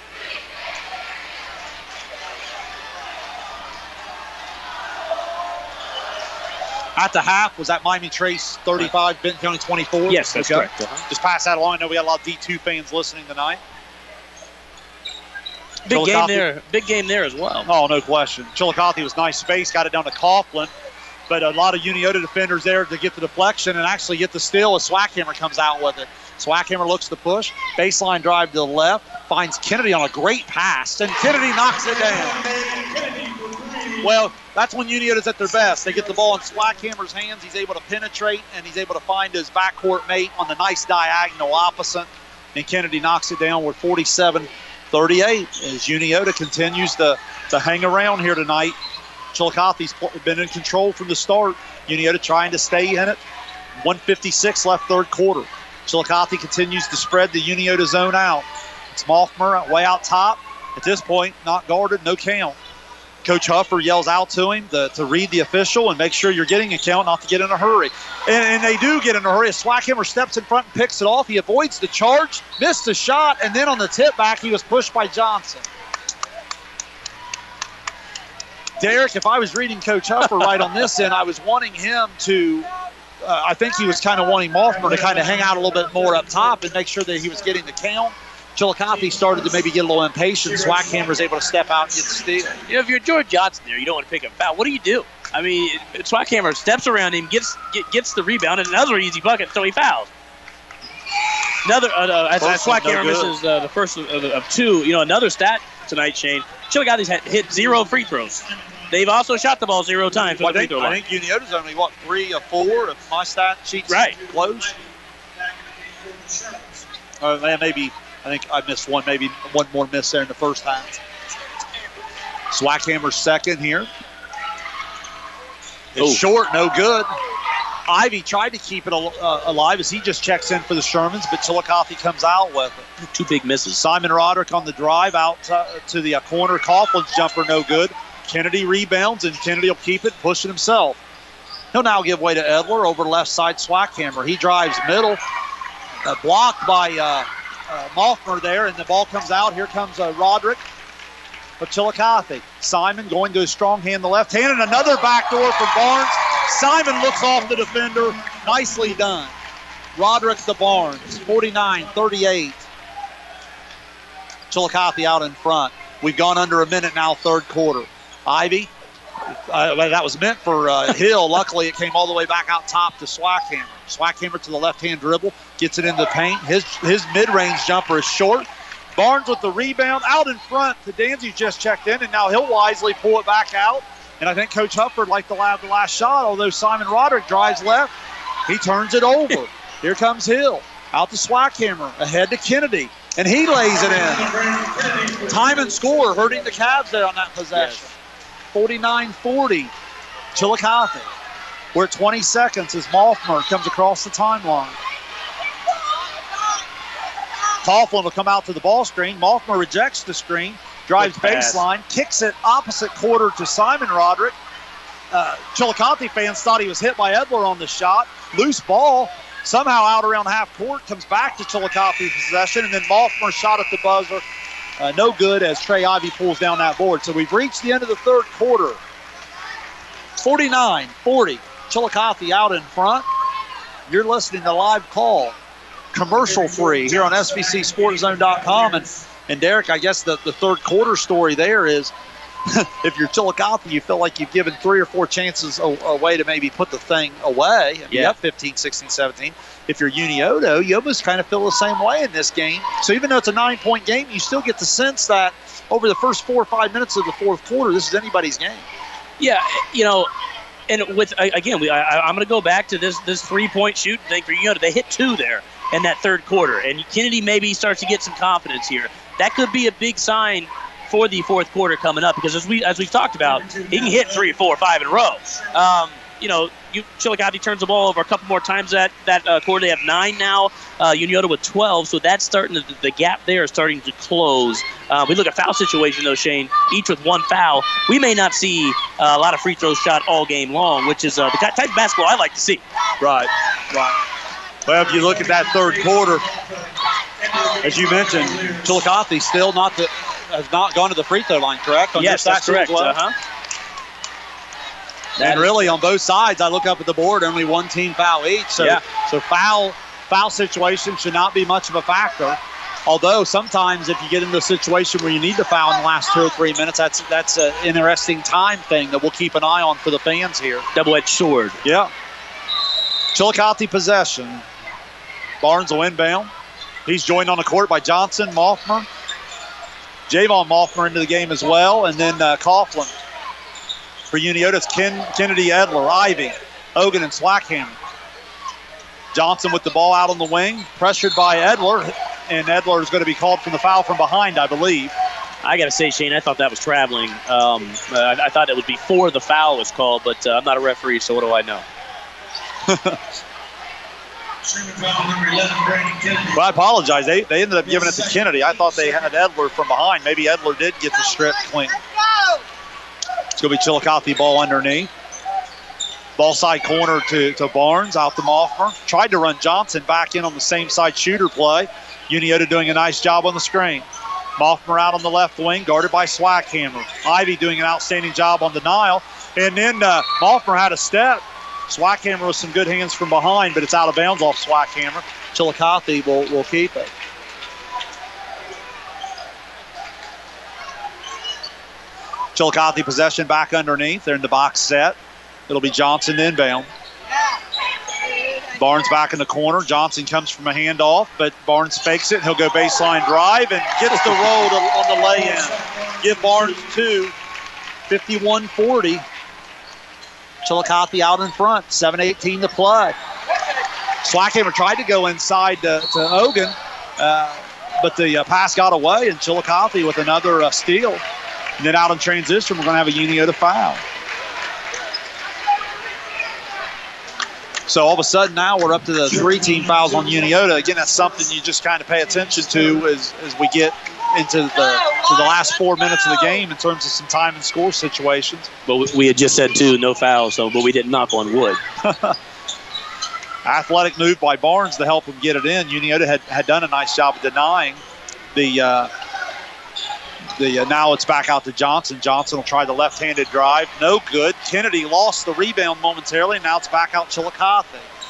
At the half, was that Miami Trace thirty-five, Benton County twenty-four? Yes, that's Okay. correct. Uh-huh. Just pass that along. I know we got a lot of D two fans listening tonight. Big game Chillicothe- there. Big game there as well. Oh, no question. Chillicothe was nice space, got it down to Coughlin, but a lot of Uniota defenders there to get the deflection and actually get the steal as Swackhammer comes out with it. Swackhammer looks to push. Baseline drive to the left. Finds Kennedy on a great pass, and Kennedy knocks it down. Well, that's when Uniota's at their best. They get the ball in Swackhammer's hands. He's able to penetrate, and he's able to find his backcourt mate on the nice diagonal opposite. And Kennedy knocks it down with forty-seven thirty-eight as Uniota continues to, to hang around here tonight. Chillicothe's been in control from the start. Uniota trying to stay in it. one fifty-six left third quarter. Chillicothe continues to spread the Uniota zone out. It's Moffmer way out top. At this point, not guarded, no count. Coach Huffer yells out to him to, to read the official and make sure you're getting a count, not to get in a hurry. And, and they do get in a hurry. Swackhammer steps in front and picks it off. He avoids the charge, missed the shot, and then on the tip back, he was pushed by Johnson. Derek, if I was reading Coach Huffer right on this end, I was wanting him to, uh, I think he was kind of wanting Moffmer to kind of hang out a little bit more up top and make sure that he was getting the count. Chillicothe started to maybe get a little impatient. Swackhammer's able to step out and get the steal. You know, if you're George Johnson there, you don't want to pick up a foul. What do you do? I mean, Swackhammer steps around him, gets get, gets the rebound, and another easy bucket, so he fouls. Another, uh, uh, as, as Swackhammer no misses uh, the first of, of, of two, you know, another stat tonight, Shane. Chillicothe's hit zero free throws. They've also shot the ball zero times. Well, I, think, I think Uniota's only, what, three or four if my stat sheet's right. close? Or uh, maybe, I think I missed one, maybe one more miss there in the first half. Swackhammer's second here. It's oh. short, no good. Ivy tried to keep it uh, alive as he just checks in for the Shermans, but Chillicothe comes out with it. Two big misses. Simon Roderick on the drive out to, to the uh, corner. Coughlin's jumper no good. Kennedy rebounds, and Kennedy will keep it, pushing himself. He'll now give way to Edler over left side Swackhammer. He drives middle, uh, blocked by uh, uh, Moffmer there, and the ball comes out. Here comes uh, Roderick of Chillicothe. Simon going to his strong hand, the left hand, and another backdoor from Barnes. Simon looks off the defender. Nicely done. Roderick to Barnes, forty-nine thirty-eight. Chillicothe out in front. We've gone under a minute now, third quarter. Ivy, uh, that was meant for uh, Hill. Luckily, it came all the way back out top to Swackhammer. Swackhammer to the left-hand dribble, gets it into the paint. His his mid-range jumper is short. Barnes with the rebound out in front. The Danzy just checked in, and now he'll wisely pull it back out. And I think Coach Hufford liked to have the last shot, although Simon Roderick drives left. He turns it over. Here comes Hill. Out to Swackhammer. Ahead to Kennedy. And he lays it in. Time and score hurting the Cavs there on that possession. Yes. forty-nine forty. Chillicothe. We're at twenty seconds as Moffmer comes across the timeline. Coughlin will come out to the ball screen. Moffmer rejects the screen. Drives baseline. Kicks it opposite quarter to Simon Roderick. Uh, Chillicothe fans thought he was hit by Edler on the shot. Loose ball. Somehow out around half court. Comes back to Chillicothe possession. And then Moffmer shot at the buzzer. Uh, no good as Trey Ivy pulls down that board. So we've reached the end of the third quarter. forty-nine forty. Chillicothe out in front. You're listening to Live Call. Commercial free here on S B C Sports Zone dot com. And, and Derek, I guess the, the third quarter story there is if you're Chillicothe, you feel like you've given three or four chances a, a way to maybe put the thing away. And yeah. You have fifteen, sixteen, seventeen. If you're Unioto, you almost kind of feel the same way in this game. So even though it's a nine-point game, you still get the sense that over the first four or five minutes of the fourth quarter, this is anybody's game. Yeah, you know, and with again, we, I, I'm going to go back to this this three-point shooting thing for Unioto. They hit two there in that third quarter, and Kennedy maybe starts to get some confidence here. That could be a big sign for the fourth quarter coming up, because as we as we've talked about, he can hit three, four, five in a row. Um, you know, you, Chillicothe turns the ball over a couple more times that that uh, quarter. They have nine now. Uh, Unioto with twelve, so that's starting to, the gap there is starting to close. Uh, we look at foul situation though, Shane. Each with one foul, we may not see uh, a lot of free throws shot all game long, which is uh, the type of basketball I like to see. Right, right. Well, if you look at that third quarter, as you mentioned, Chillicothe still not the, has not gone to the free throw line, correct? On yes, that's correct. Well? Uh-huh. And really, on both sides, I look up at the board, only one team foul each. So, yeah. so foul foul situation should not be much of a factor. Although sometimes if you get into a situation where you need to foul in the last two or three minutes, that's that's an interesting time thing that we'll keep an eye on for the fans here. Double-edged sword. Yeah. Chillicothe possession. Barnes will inbound. He's joined on the court by Johnson, Moffmer. Javon Moffmer into the game as well. And then uh, Coughlin. For Uniola, it's Ken, Kennedy, Edler, Ivy, Ogun, and Swackhammer. Johnson with the ball out on the wing, pressured by Edler. And Edler is going to be called from the foul from behind, I believe. I got to say, Shane, I thought that was traveling. Um, uh, I, I thought it was before the foul was called, but uh, I'm not a referee, so what do I know? Well, I apologize. They, they ended up giving it to Kennedy. I thought they had Edler from behind. Maybe Edler did get the strip clean. It's going to be Chillicothe ball underneath. Ball side corner to, to Barnes, out to Moffmer. Tried to run Johnson back in on the same side shooter play. Uniola doing a nice job on the screen. Moffmer out on the left wing, guarded by Swackhammer. Ivy doing an outstanding job on denial. And then uh, Moffmer had a step. Swackhammer with some good hands from behind, but it's out of bounds off Swackhammer. Chillicothe will, will keep it. Chillicothe possession back underneath. They're in the box set. It'll be Johnson inbound. Barnes back in the corner. Johnson comes from a handoff, but Barnes fakes it. He'll go baseline drive and gets the roll to, on the lay-in. Give Barnes two, fifty-one forty. Chillicothe out in front, seven eighteen to play. Swackhammer tried to go inside to, to Ogun, uh, but the uh, pass got away, and Chillicothe with another uh, steal. And then out in transition, we're going to have a Uniola foul. So all of a sudden now we're up to the three team fouls on Uniola. Again, that's something you just kind of pay attention to as, as we get into the, to the last four minutes of the game in terms of some time and score situations. But we had just said, too, no foul, so but we didn't knock on wood. Athletic move by Barnes to help him get it in. Uniola had, had done a nice job of denying the uh, the uh, now it's back out to Johnson. Johnson will try the left-handed drive. No good. Kennedy lost the rebound momentarily. Now it's back out Chillicothe.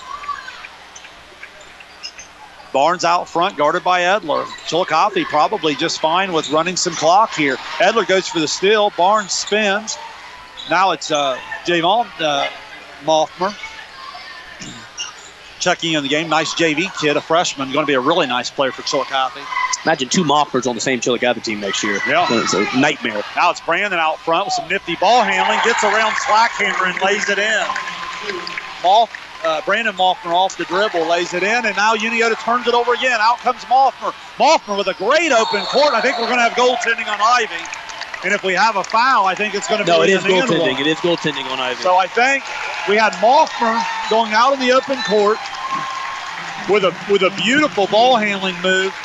Barnes out front, guarded by Edler. Chillicothe probably just fine with running some clock here. Edler goes for the steal. Barnes spins. Now it's uh, Javon uh, Moffmer checking in the game. Nice J V kid, a freshman. Going to be a really nice player for Chillicothe. Imagine two Moffmers on the same Chillicothe team next year. Yeah. It's a nightmare. Now it's Brandon out front with some nifty ball handling. Gets around Swackhammer and lays it in. Moff, uh, Brandon Moffmer off the dribble, lays it in, and now Uniola turns it over again. Out comes Moffmer. Moffmer with a great open court. I think we're going to have goaltending on Ivy. And if we have a foul, I think it's going to be no, it an is goaltending. one. It is goaltending on Ivy. So I think we had Moffmer going out in the open court with a with a beautiful ball handling move.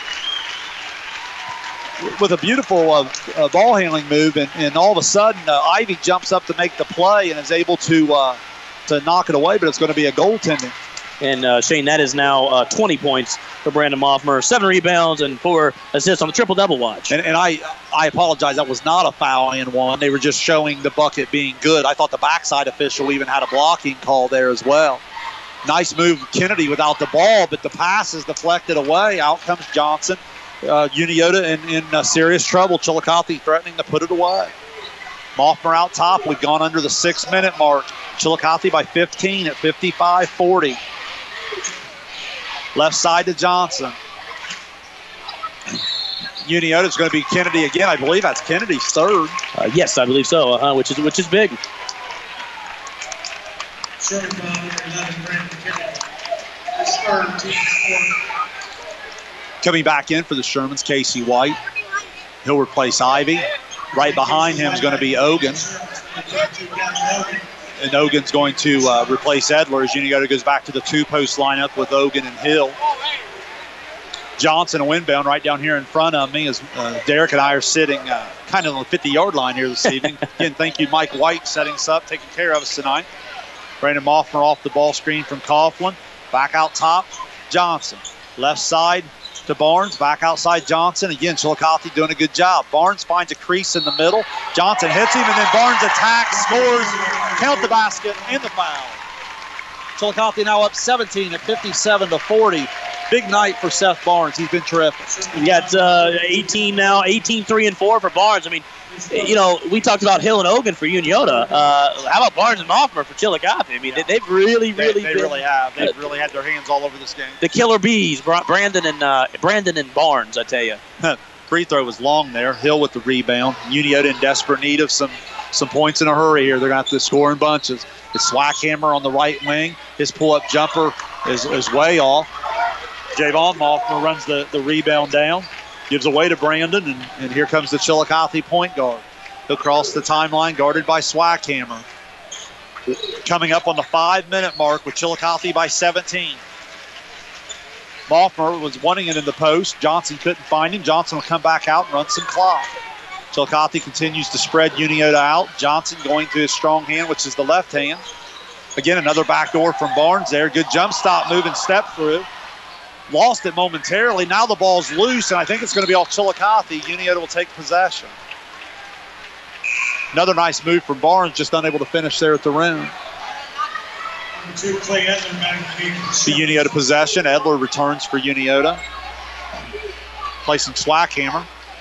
With a beautiful uh, uh, ball handling move, and, and all of a sudden uh, Ivy jumps up to make the play and is able to uh, to knock it away, but it's going to be a goaltending. And uh, Shane, that is now uh, twenty points for Brandon Moffmer, seven rebounds and four assists on the triple-double watch. And, and I I apologize, that was not a foul in one. They were just showing the bucket being good. I thought the backside official even had a blocking call there as well. Nice move, Kennedy without the ball, but the pass is deflected away. Out comes Johnson. Uh, Uniola in, in uh, serious trouble. Chillicothe threatening to put it away. Moffmer out top. We've gone under the six-minute mark. Chillicothe by fifteen at fifty-five forty. Left side to Johnson. Uniola is going to be Kennedy again. I believe that's Kennedy's third. Uh, yes, I believe so, uh-huh, which is which is big. Coming back in for the Shermans, Casey White. He'll replace Ivy. Right behind him is going to be Ogun. And Ogun's going to uh, replace Edler as Uniola goes back to the two-post lineup with Ogun and Hill. Johnson, a windbound right down here in front of me as uh, Derek and I are sitting uh, kind of on the fifty-yard line here this evening. Again, thank you, Mike White, setting us up, taking care of us tonight. Brandon Moffmer off the ball screen from Coughlin. Back out top, Johnson. Left side to Barnes, back outside Johnson. Again, Chillicothe doing a good job. Barnes finds a crease in the middle. Johnson hits him, and then Barnes attacks, scores, count the basket, and the foul. Chillicothe now up seventeen at fifty-seven to forty. big night for Seth Barnes. He's been terrific. We got uh, eighteen now, eighteen, three, and four for Barnes. I mean, you know, we talked about Hill and Ogun for Uniota. Uh, how about Barnes and Moffmer for Chillicothe? I mean, Yeah. they, they've really, They, really they been, really have. They've uh, really had their hands all over this game. the killer bees, Bra- Brandon and uh, Brandon and Barnes, I tell you. Free throw was long there. Hill with the rebound. Uniota in desperate need of some some points in a hurry here. They're going to have to score in bunches. It's Swackhammer on the right wing. His pull-up jumper is, is way off. Javon Moffmer runs the, the rebound down, gives away to Brandon, and, and here comes the Chillicothe point guard. He'll cross the timeline, guarded by Swackhammer. Coming up on the five-minute mark with Chillicothe by seventeen. Moffmer was wanting it in the post. Johnson couldn't find him. Johnson will come back out and run some clock. Chillicothe continues to spread Uniota out. Johnson going to his strong hand, which is the left hand. Again, another backdoor from Barnes there. Good jump stop, move and step through. Lost it momentarily. Now the ball's loose, and I think it's going to be off Chillicothe. Uniota will take possession. Another nice move from Barnes, just unable to finish there at the rim. To Clay Edler back to The Uniota possession. Edler returns for Uniota. Placing Swackhammer.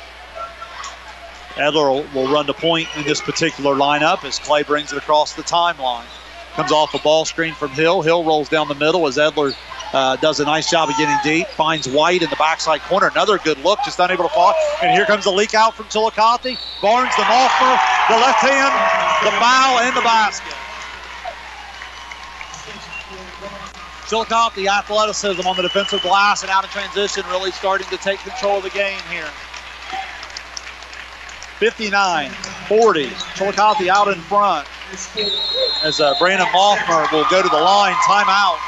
Edler will, will run the point in this particular lineup as Clay brings it across the timeline. Comes off a ball screen from Hill. Hill rolls down the middle as Edler uh, does a nice job of getting deep. Finds White in the backside corner. Another good look, just unable to follow. And here comes the leak out from Chillicothe. Barnes, the Moffmer, the left hand, the foul, and the basket. Chillicothe, the athleticism on the defensive glass and out of transition, really starting to take control of the game here. fifty-nine forty. Chillicothe out in front as uh, Brandon Moffmer will go to the line. Timeout.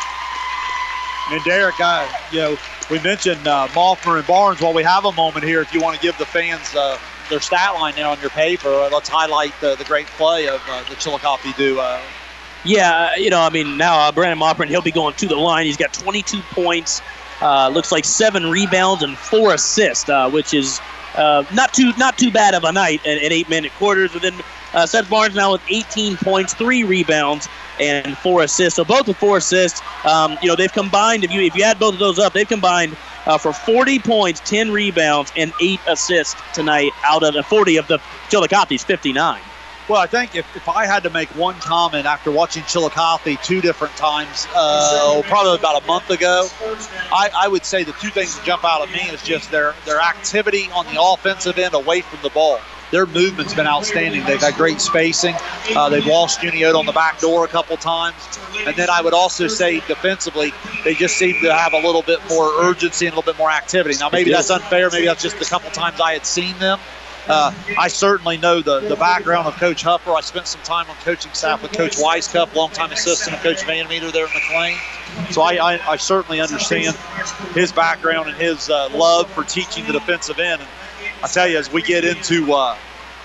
And Derek, uh, you know, we mentioned uh, Moffmer and Barnes. While we have a moment here, if you want to give the fans uh, their stat line there on your paper, uh, let's highlight the, the great play of uh, the Chillicothe duo. Yeah, you know, I mean, now uh, Brandon Moffmer, he'll be going to the line. He's got twenty-two points, uh, looks like seven rebounds and four assists, uh, which is uh, not too not too bad of a night at, at eight-minute quarters. And then uh, Seth Barnes now with eighteen points, three rebounds, and four assists. So both with four assists. Um, you know, they've combined, if you if you add both of those up, they've combined uh, for forty points, ten rebounds, and eight assists tonight out of the forty of the Chillicothe's fifty-nine. Well, I think if, if I had to make one comment after watching Chillicothe two different times, uh, probably about a month ago, I, I would say the two things that jump out at me is just their, their activity on the offensive end away from the ball. Their movement's been outstanding. They've got great spacing. Uh, they've lost Uniota on the back door a couple times. And then I would also say defensively, they just seem to have a little bit more urgency and a little bit more activity. Now, maybe that's unfair. Maybe that's just the couple times I had seen them. Uh, I certainly know the, the background of Coach Huffer. I spent some time on coaching staff with Coach Weisskopf, longtime assistant of Coach Van Meter there at McLean. So I, I, I certainly understand his background and his uh, love for teaching the defensive end. And I tell you, as we get into uh,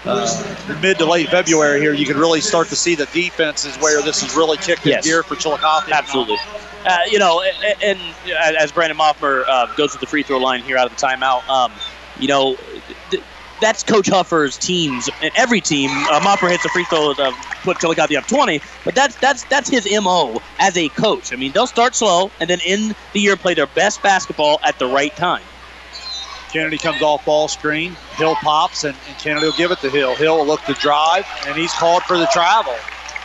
uh, mid to late February here, you can really start to see the defense is where this is really kicked in Yes. gear for Chillicothe. Absolutely. Uh, you know, and, and as Brandon Moffmer uh, goes to the free throw line here out of the timeout, um, you know, th- that's Coach Huffer's teams. And every team, uh, Moffmer hits a free throw to put Chillicothe up twenty, but that's that's that's his M O as a coach. I mean, they'll start slow and then end the year play their best basketball at the right time. Kennedy comes off ball screen. Hill pops, and, and Kennedy will give it to Hill. Hill will look to drive, and he's called for the travel.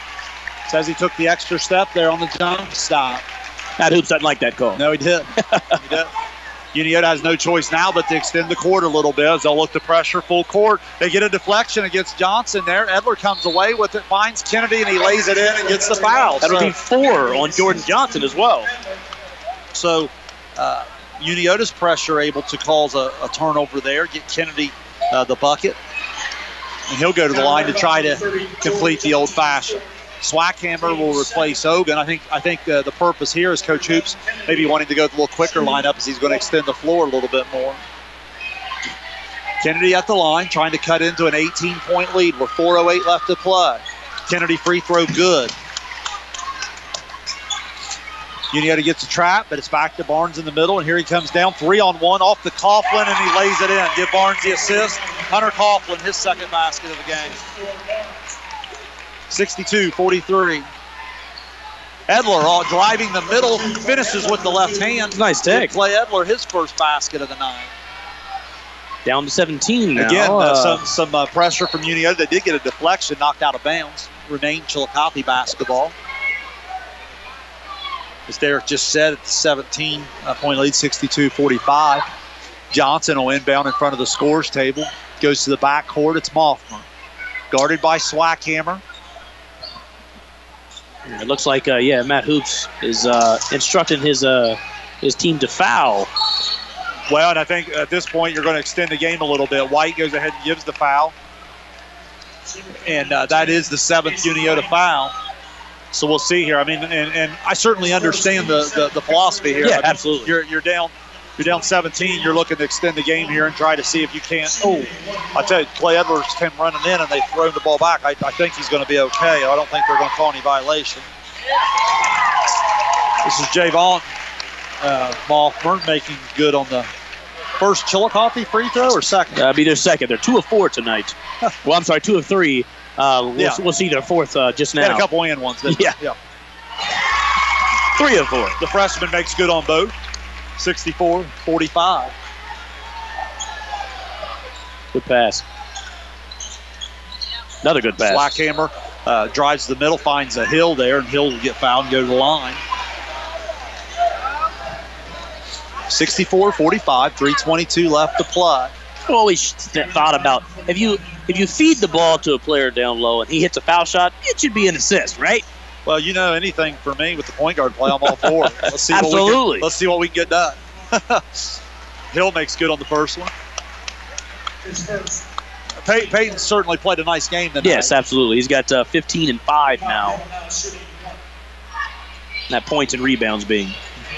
Says he took the extra step there on the jump stop. Matt Hoops doesn't like that call. No, he did. he did. Uniota has no choice now but to extend the court a little bit as they'll look to pressure full court. They get a deflection against Johnson there. Edler comes away with it, finds Kennedy, and he lays it in and gets the foul. That'll so, be four on Jordan Johnson as well. So uh, Uniota's pressure able to cause a, a turnover there, get Kennedy uh, the bucket, and he'll go to the line to try to complete the old-fashioned. Swackhammer will replace Ogun. I think I think uh, the purpose here is Coach Hoops maybe wanting to go with a little quicker lineup as he's going to extend the floor a little bit more. Kennedy at the line trying to cut into an eighteen-point lead with four oh eight left to play. Kennedy free throw good. Uniota gets a trap, but it's back to Barnes in the middle, and here he comes down three on one off the Coughlin, and he lays it in. Give Barnes the assist. Hunter Coughlin, his second basket of the game. sixty-two forty-three. Edler all driving the middle, finishes with the left hand. Nice take. Clay Edler, his first basket of the night. Down to seventeen now. Again, uh, uh, some some uh, pressure from Uniota. They did get a deflection, knocked out of bounds. Remained Chillicothe basketball. As Derek just said, at the seventeen-point lead, sixty-two forty-five. Johnson will inbound in front of the scores table. Goes to the backcourt. It's Moffmer. Guarded by Swackhammer. It looks like, uh, yeah, Matt Hoops is uh, instructing his uh, his team to foul. Well, and I think at this point you're going to extend the game a little bit. White goes ahead and gives the foul. And uh, that is the seventh Uniota foul. So we'll see here. I mean, and, and I certainly understand the, the, the philosophy here. Yeah, I mean, absolutely. You're you're down you're down seventeen. You're looking to extend the game here and try to see if you can't. Oh, I tell you, Clay Edwards came running in and they thrown the ball back. I, I think he's going to be okay. I don't think they're going to call any violation. This is Javon uh, Moffmer making good on the first Chillicothe free throw or second? Uh, be their second. They're two of four tonight. Well, I'm sorry, two of three. Uh, we'll, Yeah. we'll see their fourth uh, just now. Had a couple and ones. didn't Yeah. they? yeah. Three of four. The freshman makes good on both. sixty-four forty-five. Good pass. Another good pass. Slackhammer uh, drives the middle, finds a Hill there, and Hill will get fouled and go to the line. sixty-four forty-five, three twenty-two left to play. I've always thought about if you if you feed the ball to a player down low and he hits a foul shot, it should be an assist, right? Well, you know, anything for me with the point guard play, I'm all for it. Let's see Absolutely. What we can, let's see what we can get done. Hill makes good on the first one. Pey- Peyton certainly played a nice game tonight. Yes, absolutely. He's got uh, fifteen and five now. That points and rebounds being.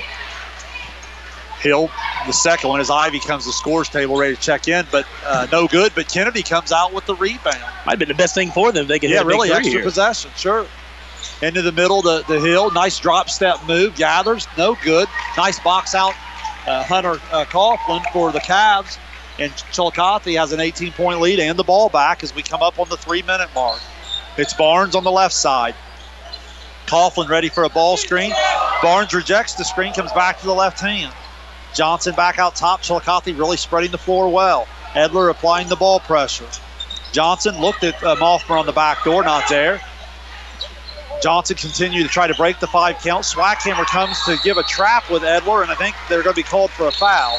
Hill, the second one, as Ivy comes to the scores table ready to check in, but uh, no good. But Kennedy comes out with the rebound. Might have been the best thing for them. They could Yeah, hit a big really three extra here. possession, sure. Into the middle, the, the Hill. Nice drop step move. Gathers, no good. Nice box out, uh, Hunter uh, Coughlin for the Cavs. And Chillicothe has an eighteen-point lead and the ball back as we come up on the three-minute mark. It's Barnes on the left side. Coughlin ready for a ball screen. Barnes rejects the screen, comes back to the left hand. Johnson back out top. Chillicothe really spreading the floor well. Edler applying the ball pressure. Johnson looked at uh, Moffmer on the back door, not there. Johnson continued to try to break the five count. Swackhammer comes to give a trap with Edler, and I think they're going to be called for a foul.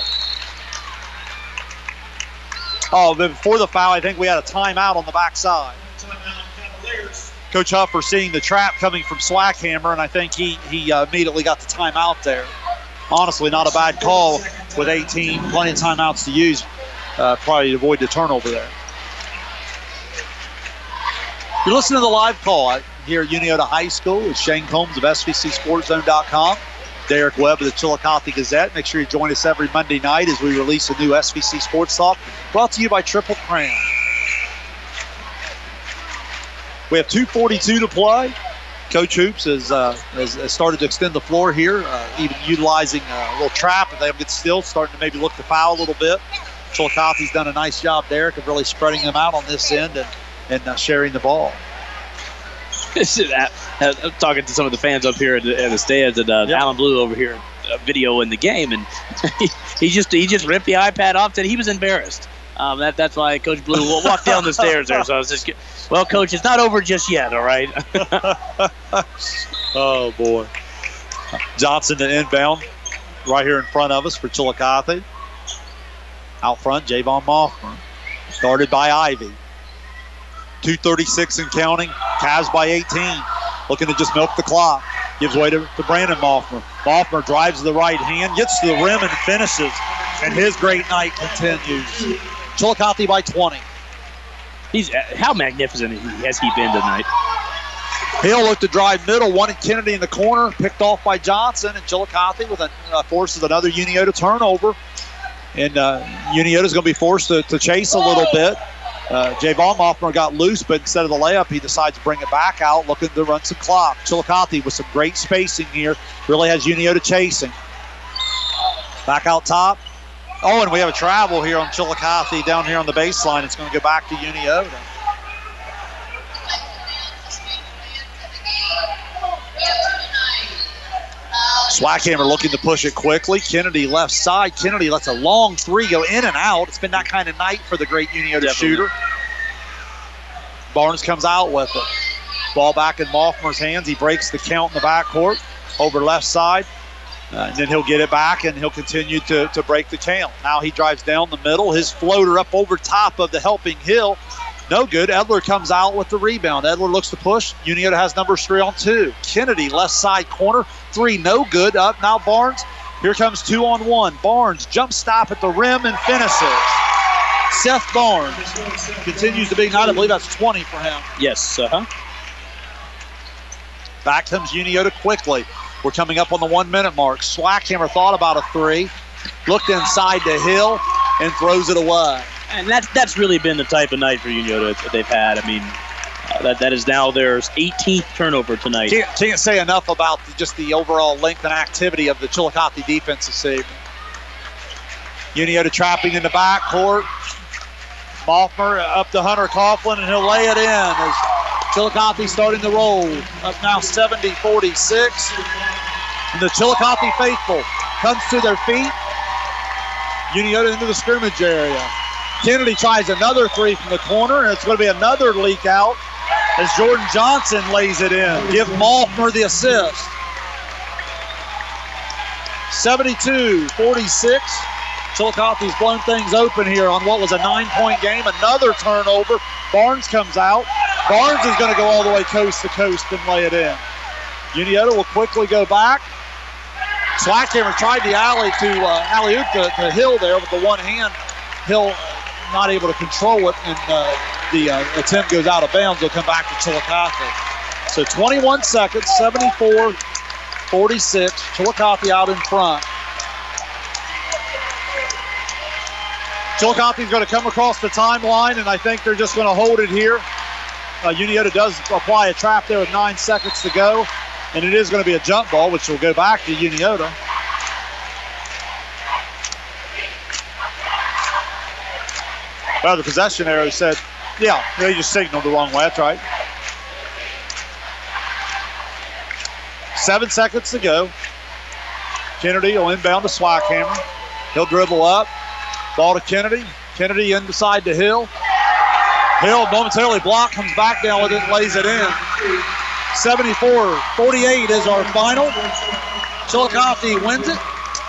Oh, but before the foul, I think we had a timeout on the backside. Coach Huffer seeing the trap coming from Swackhammer, and I think he, he uh, immediately got the timeout there. Honestly, not a bad call with eighteen. Plenty of timeouts to use, uh, probably to avoid the turnover there. You're listening to the live call here at Uniota High School with Shane Combs of S V C Sports Zone dot com. Derek Webb of the Chillicothe Gazette. Make sure you join us every Monday night as we release a new S V C Sports Talk, brought to you by Triple Crown. We have two forty-two to play. Coach Hoops has, uh, has, has started to extend the floor here, uh, even utilizing a little trap. If they don't get still, starting to maybe look to foul a little bit. Chillicothe's done a nice job, Derek, of really spreading them out on this end and, and uh, sharing the ball. I'm talking to some of the fans up here in the, in the stands, and uh, Yep. Alan Blue over here uh, videoing the game, and he, he just he just ripped the iPad off. Said he was embarrassed. Um, that that's why Coach Blue will walk down the stairs there. So I was just, well, Coach, it's not over just yet. All right. Oh boy, Johnson to inbound, right here in front of us for Chillicothe. Out front, Javon Moffmer, guarded by Ivy. two thirty-six and counting. Cavs by eighteen. Looking to just milk the clock. Gives way to, to Brandon Moffmer. Moffmer drives to the right hand, gets to the rim and finishes. And his great night continues. Chillicothe by twenty. He's uh, how magnificent has he been tonight? Hill looked to drive middle, wanted Kennedy in the corner, picked off by Johnson, and Chillicothe with a, uh, forces another Uniota turnover. And uh, Uniota's going to be forced to, to chase a little bit. Uh, Javon Moffmer got loose, but instead of the layup, he decides to bring it back out, looking to run some clock. Chillicothe with some great spacing here, really has Uniota chasing. Back out top. Oh, and we have a travel here on Chillicothe down here on the baseline. It's going to go back to Uniota. Swackhammer looking to push it quickly. Kennedy left side. Kennedy lets a long three go in and out. It's been that kind of night for the great Uniota shooter. Barnes comes out with it. Ball back in Moffmer's hands. He breaks the count in the backcourt over left side. Uh, and then he'll get it back, and he'll continue to, to break the count. Now he drives down the middle. His floater up over top of the helping Hill. No good. Edler comes out with the rebound. Edler looks to push. Uniota has number three on two. Kennedy, left side corner. Three, no good. Up now Barnes. Here comes two on one. Barnes, jump stop at the rim and finishes. Seth Barnes continues to be, not, I believe that's twenty for him. Yes, uh-huh. Back comes Uniota quickly. We're coming up on the one-minute mark. Swackhammer thought about a three. Looked inside to Hill and throws it away. And that's that's really been the type of night for Uniota that they've had. I mean, uh, that that is now their eighteenth turnover tonight. Can't, can't say enough about the, just the overall length and activity of the Chillicothe defense this evening. Uniota trapping in the backcourt. Moffmer up to Hunter Coughlin, and he'll lay it in as Chillicothe starting to roll. Up now seventy forty-six. And the Chillicothe faithful comes to their feet. Uniota into the scrimmage area. Kennedy tries another three from the corner, and it's going to be another leak out as Jordan Johnson lays it in. Give Moffmer the assist. seventy-two forty-six. Chillicothe's blown things open here on what was a nine-point game. Another turnover. Barnes comes out. Barnes is going to go all the way coast to coast and lay it in. Uniota will quickly go back. Swackhammer tried the alley to uh, alley-oop to, to Hill there with the one hand. Hill not able to control it, and uh, the uh, attempt goes out of bounds. They'll come back to Chillicothe. So twenty-one seconds, seventy-four forty-six. Chillicothe out in front. Chillicothe's going to come across the timeline, and I think they're just going to hold it here. Uh, Uniota does apply a trap there with nine seconds to go, and it is going to be a jump ball, which will go back to Uniota. Well, the possession arrow said, yeah, they just signaled the wrong way. That's right. Seven seconds to go. Kennedy will inbound to Swackhammer. He'll dribble up. Ball to Kennedy. Kennedy inside to Hill. Hill momentarily blocked, comes back down with it, and lays it in. seventy-four forty-eight is our final. Chillicothe wins it.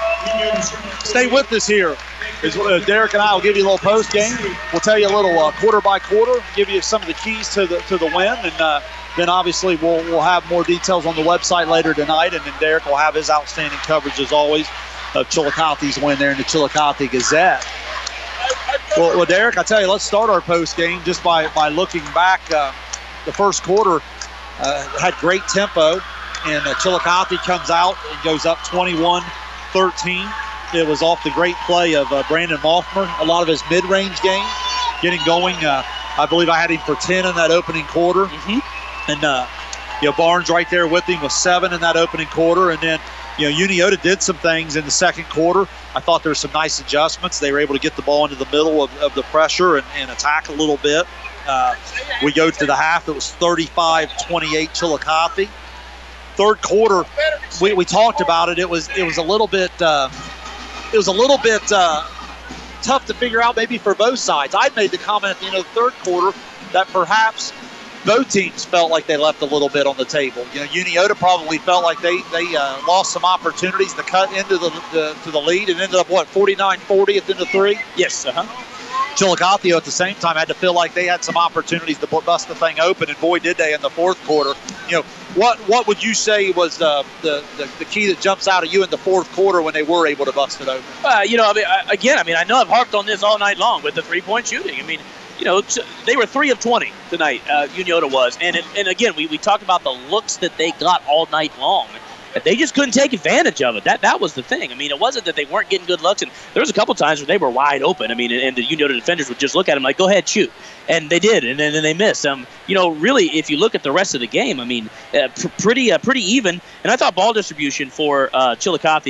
Stay with us here. Is, uh, Derek and I will give you a little post game. We'll tell you a little uh, quarter by quarter, give you some of the keys to the to the win, and uh, then obviously we'll we'll have more details on the website later tonight, and then Derek will have his outstanding coverage as always of Chillicothe's win there in the Chillicothe Gazette. Well, well, Derek, I tell you, let's start our post game just by by looking back. Uh, the first quarter uh, had great tempo, and uh, Chillicothe comes out and goes up twenty-one thirteen. It was off the great play of uh, Brandon Moffmer. A lot of his mid-range game getting going. Uh, I believe I had him for ten in that opening quarter. Mm-hmm. And, uh, you know, Barnes right there with him with seven in that opening quarter. And then, you know, Uniota did some things in the second quarter. I thought there were some nice adjustments. They were able to get the ball into the middle of, of the pressure and, and attack a little bit. Uh, we go to the half. It was thirty-five twenty-eight Chillicothe. Third quarter, we, we talked about it. It was it was a little bit uh, it was a little bit uh, tough to figure out maybe for both sides. I made the comment at the end of the third quarter that perhaps both teams felt like they left a little bit on the table. You know, Uniota probably felt like they they uh, lost some opportunities to cut into the, the to the lead and ended up what forty-nine forty at the end of three. Yes, uh huh. Chillicothe at the same time had to feel like they had some opportunities to bust the thing open, and boy did they in the fourth quarter. You know, what what would you say was uh, the, the the key that jumps out at you in the fourth quarter when they were able to bust it open? Uh, you know, I mean, I, again, I mean, I know I've harped on this all night long with the three-point shooting. I mean, you know, they were three of twenty tonight, uh, Uniota was. And and again, we, we talked about the looks that they got all night long. They just couldn't take advantage of it. That that was the thing. I mean, it wasn't that they weren't getting good looks. And there was a couple times where they were wide open. I mean, and, and the Uniota defenders would just look at them like, go ahead, shoot. And they did, and then, then they missed. Um, you know, really, if you look at the rest of the game, I mean, uh, pr- pretty uh, pretty even. And I thought ball distribution for uh, Chillicothe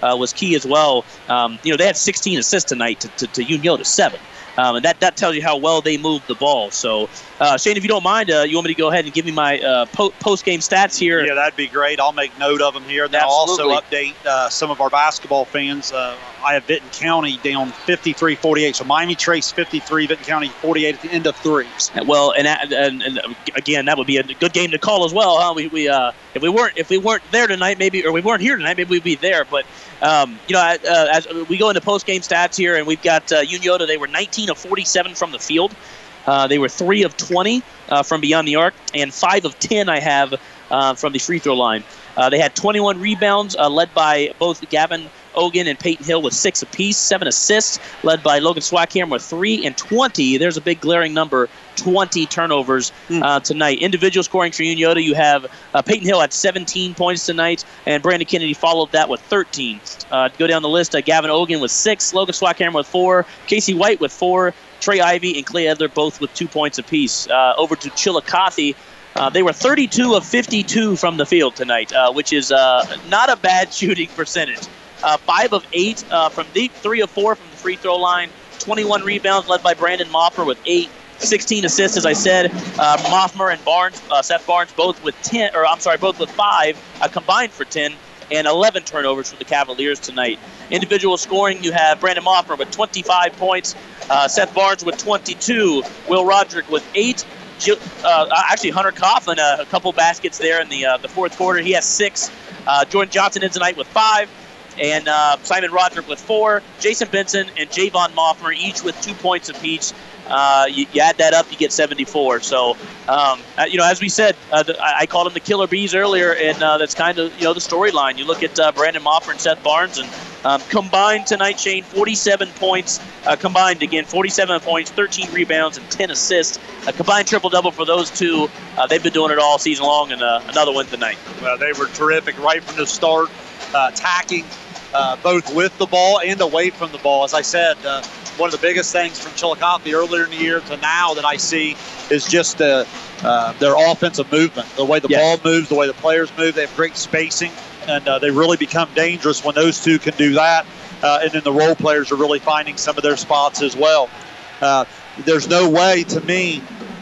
uh, was key as well. Um, you know, they had sixteen assists tonight to, to, to Uniota's seven. Um, and that, that tells you how well they moved the ball. So, uh, Shane, if you don't mind, uh, you want me to go ahead and give me my uh, po- post-game stats here? Yeah, that'd be great. I'll make note of them here. And then Absolutely. I'll also update uh, some of our basketball fans. Uh, I have Vinton County down fifty-three forty-eight. So Miami Trace fifty-three, Vinton County forty-eight at the end of three. Well, and, and, and again, that would be a good game to call as well, huh? We, we uh, if we weren't if we weren't there tonight, maybe, or we weren't here tonight, maybe we'd be there. But um, you know, uh, as we go into post-game stats here, and we've got uh, Uniota. They were nineteen of forty-seven from the field. Uh, they were three of twenty uh, from beyond the arc, and five of ten I have uh, from the free throw line. Uh, they had twenty-one rebounds, uh, led by both Gavin Ogan and Peyton Hill with six apiece. Seven assists, led by Logan Swackham with three, and twenty. There's a big glaring number, twenty turnovers uh, tonight. Individual scoring for Uniota, you have uh, Peyton Hill had seventeen points tonight, and Brandon Kennedy followed that with thirteen. Uh, to go down the list, uh, Gavin Ogan with six, Logan Swackham with four, Casey White with four, Trey Ivy and Clay Edler both with two points apiece. Uh, over to Chillicothe. Uh, they were thirty-two of fifty-two from the field tonight, uh, which is uh, not a bad shooting percentage. Uh, five of eight uh, from deep, three of four from the free throw line, twenty-one rebounds led by Brandon Moffmer with eight, sixteen assists, as I said. Uh, Moffmer and Barnes, uh, Seth Barnes, both with ten, or I'm sorry, both with five, uh, combined for ten, and eleven turnovers for the Cavaliers tonight. Individual scoring, you have Brandon Moffmer with twenty-five points, uh, Seth Barnes with twenty-two, Will Roderick with eight. Uh, actually, Hunter Coughlin, uh, a couple baskets there in the uh, the fourth quarter. He has six. Uh, Jordan Johnson in tonight with five. And uh, Simon Roderick with four. Jason Benson and Javon Moffmer each with two points apiece. Uh, you, you add that up, you get seventy-four. So, um, uh, you know, as we said, uh, the, I, I called them the Killer Bees earlier, and uh, that's kind of, you know, the storyline. You look at uh, Brandon Moffmer and Seth Barnes, and um, combined tonight, Shane, forty-seven points. Uh, combined, again, forty-seven points, thirteen rebounds, and ten assists. A combined triple-double for those two. Uh, they've been doing it all season long, and uh, another one tonight. Well, they were terrific right from the start, uh, attacking uh, both with the ball and away from the ball. As I said, uh, one of the biggest things from Chillicothe earlier in the year to now that I see is just uh, uh, their offensive movement, the way the Yes. ball moves, the way the players move. They have great spacing, and uh, they really become dangerous when those two can do that. Uh, and then the role players are really finding some of their spots as well. Uh, there's no way, to me,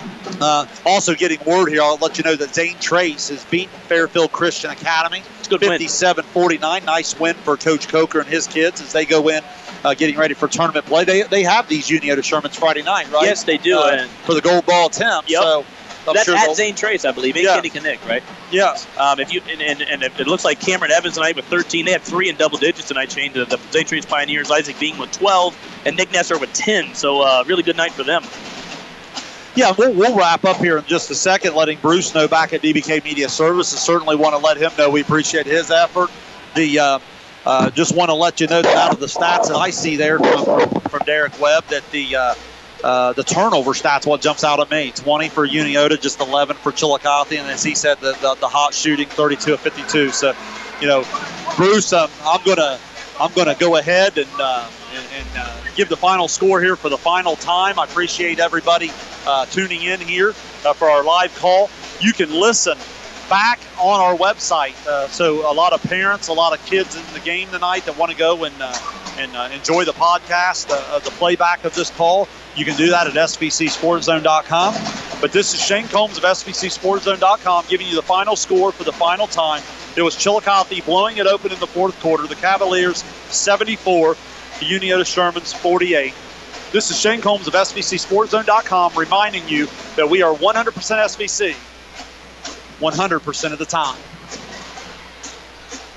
uh, also getting word here, I'll let you know that Zane Trace has beaten Fairfield Christian Academy. It's a good win. fifty-seven forty-nine. Nice win for Coach Coker and his kids as they go in uh, getting ready for tournament play. They they have these Uniota Shermans Friday night, right? Yes, they do. Uh, and for the gold ball attempt. Yep. So I'm that's sure at they'll- Zane Trace, I believe, in Yeah. Kenny Connect, right? Yes. Um, if you and, and, and it looks like Cameron Evans tonight with thirteen. They have three in double digits tonight. Change the, the Zane Trace Pioneers. Isaac Bean with twelve, and Nick Nesser with ten. So uh, really good night for them. Yeah, we'll, we'll wrap up here in just a second, letting Bruce know back at D B K Media Services. Certainly want to let him know we appreciate his effort. The uh, uh, just want to let you know that out of the stats that I see there from, from Derek Webb, that the uh, uh, the turnover stats what jumps out at me. twenty for Uniota, just eleven for Chillicothe, and as he said, the the, the hot shooting, thirty-two of fifty-two. So, you know, Bruce, um, I'm gonna I'm gonna go ahead and uh, and, and uh, give the final score here for the final time. I appreciate everybody uh, tuning in here uh, for our live call. You can listen back on our website. Uh, so a lot of parents, a lot of kids in the game tonight that want to go and uh, and uh, enjoy the podcast, uh, the playback of this call. You can do that at S V C Sports Zone dot com. But this is Shane Combs of S V C Sports Zone dot com giving you the final score for the final time. It was Chillicothe blowing it open in the fourth quarter. The Cavaliers seventy-four, the Uniota Shermans forty-eight. This is Shane Combs of S V C Sports Zone dot com reminding you that we are one hundred percent S V C one hundred percent of the time.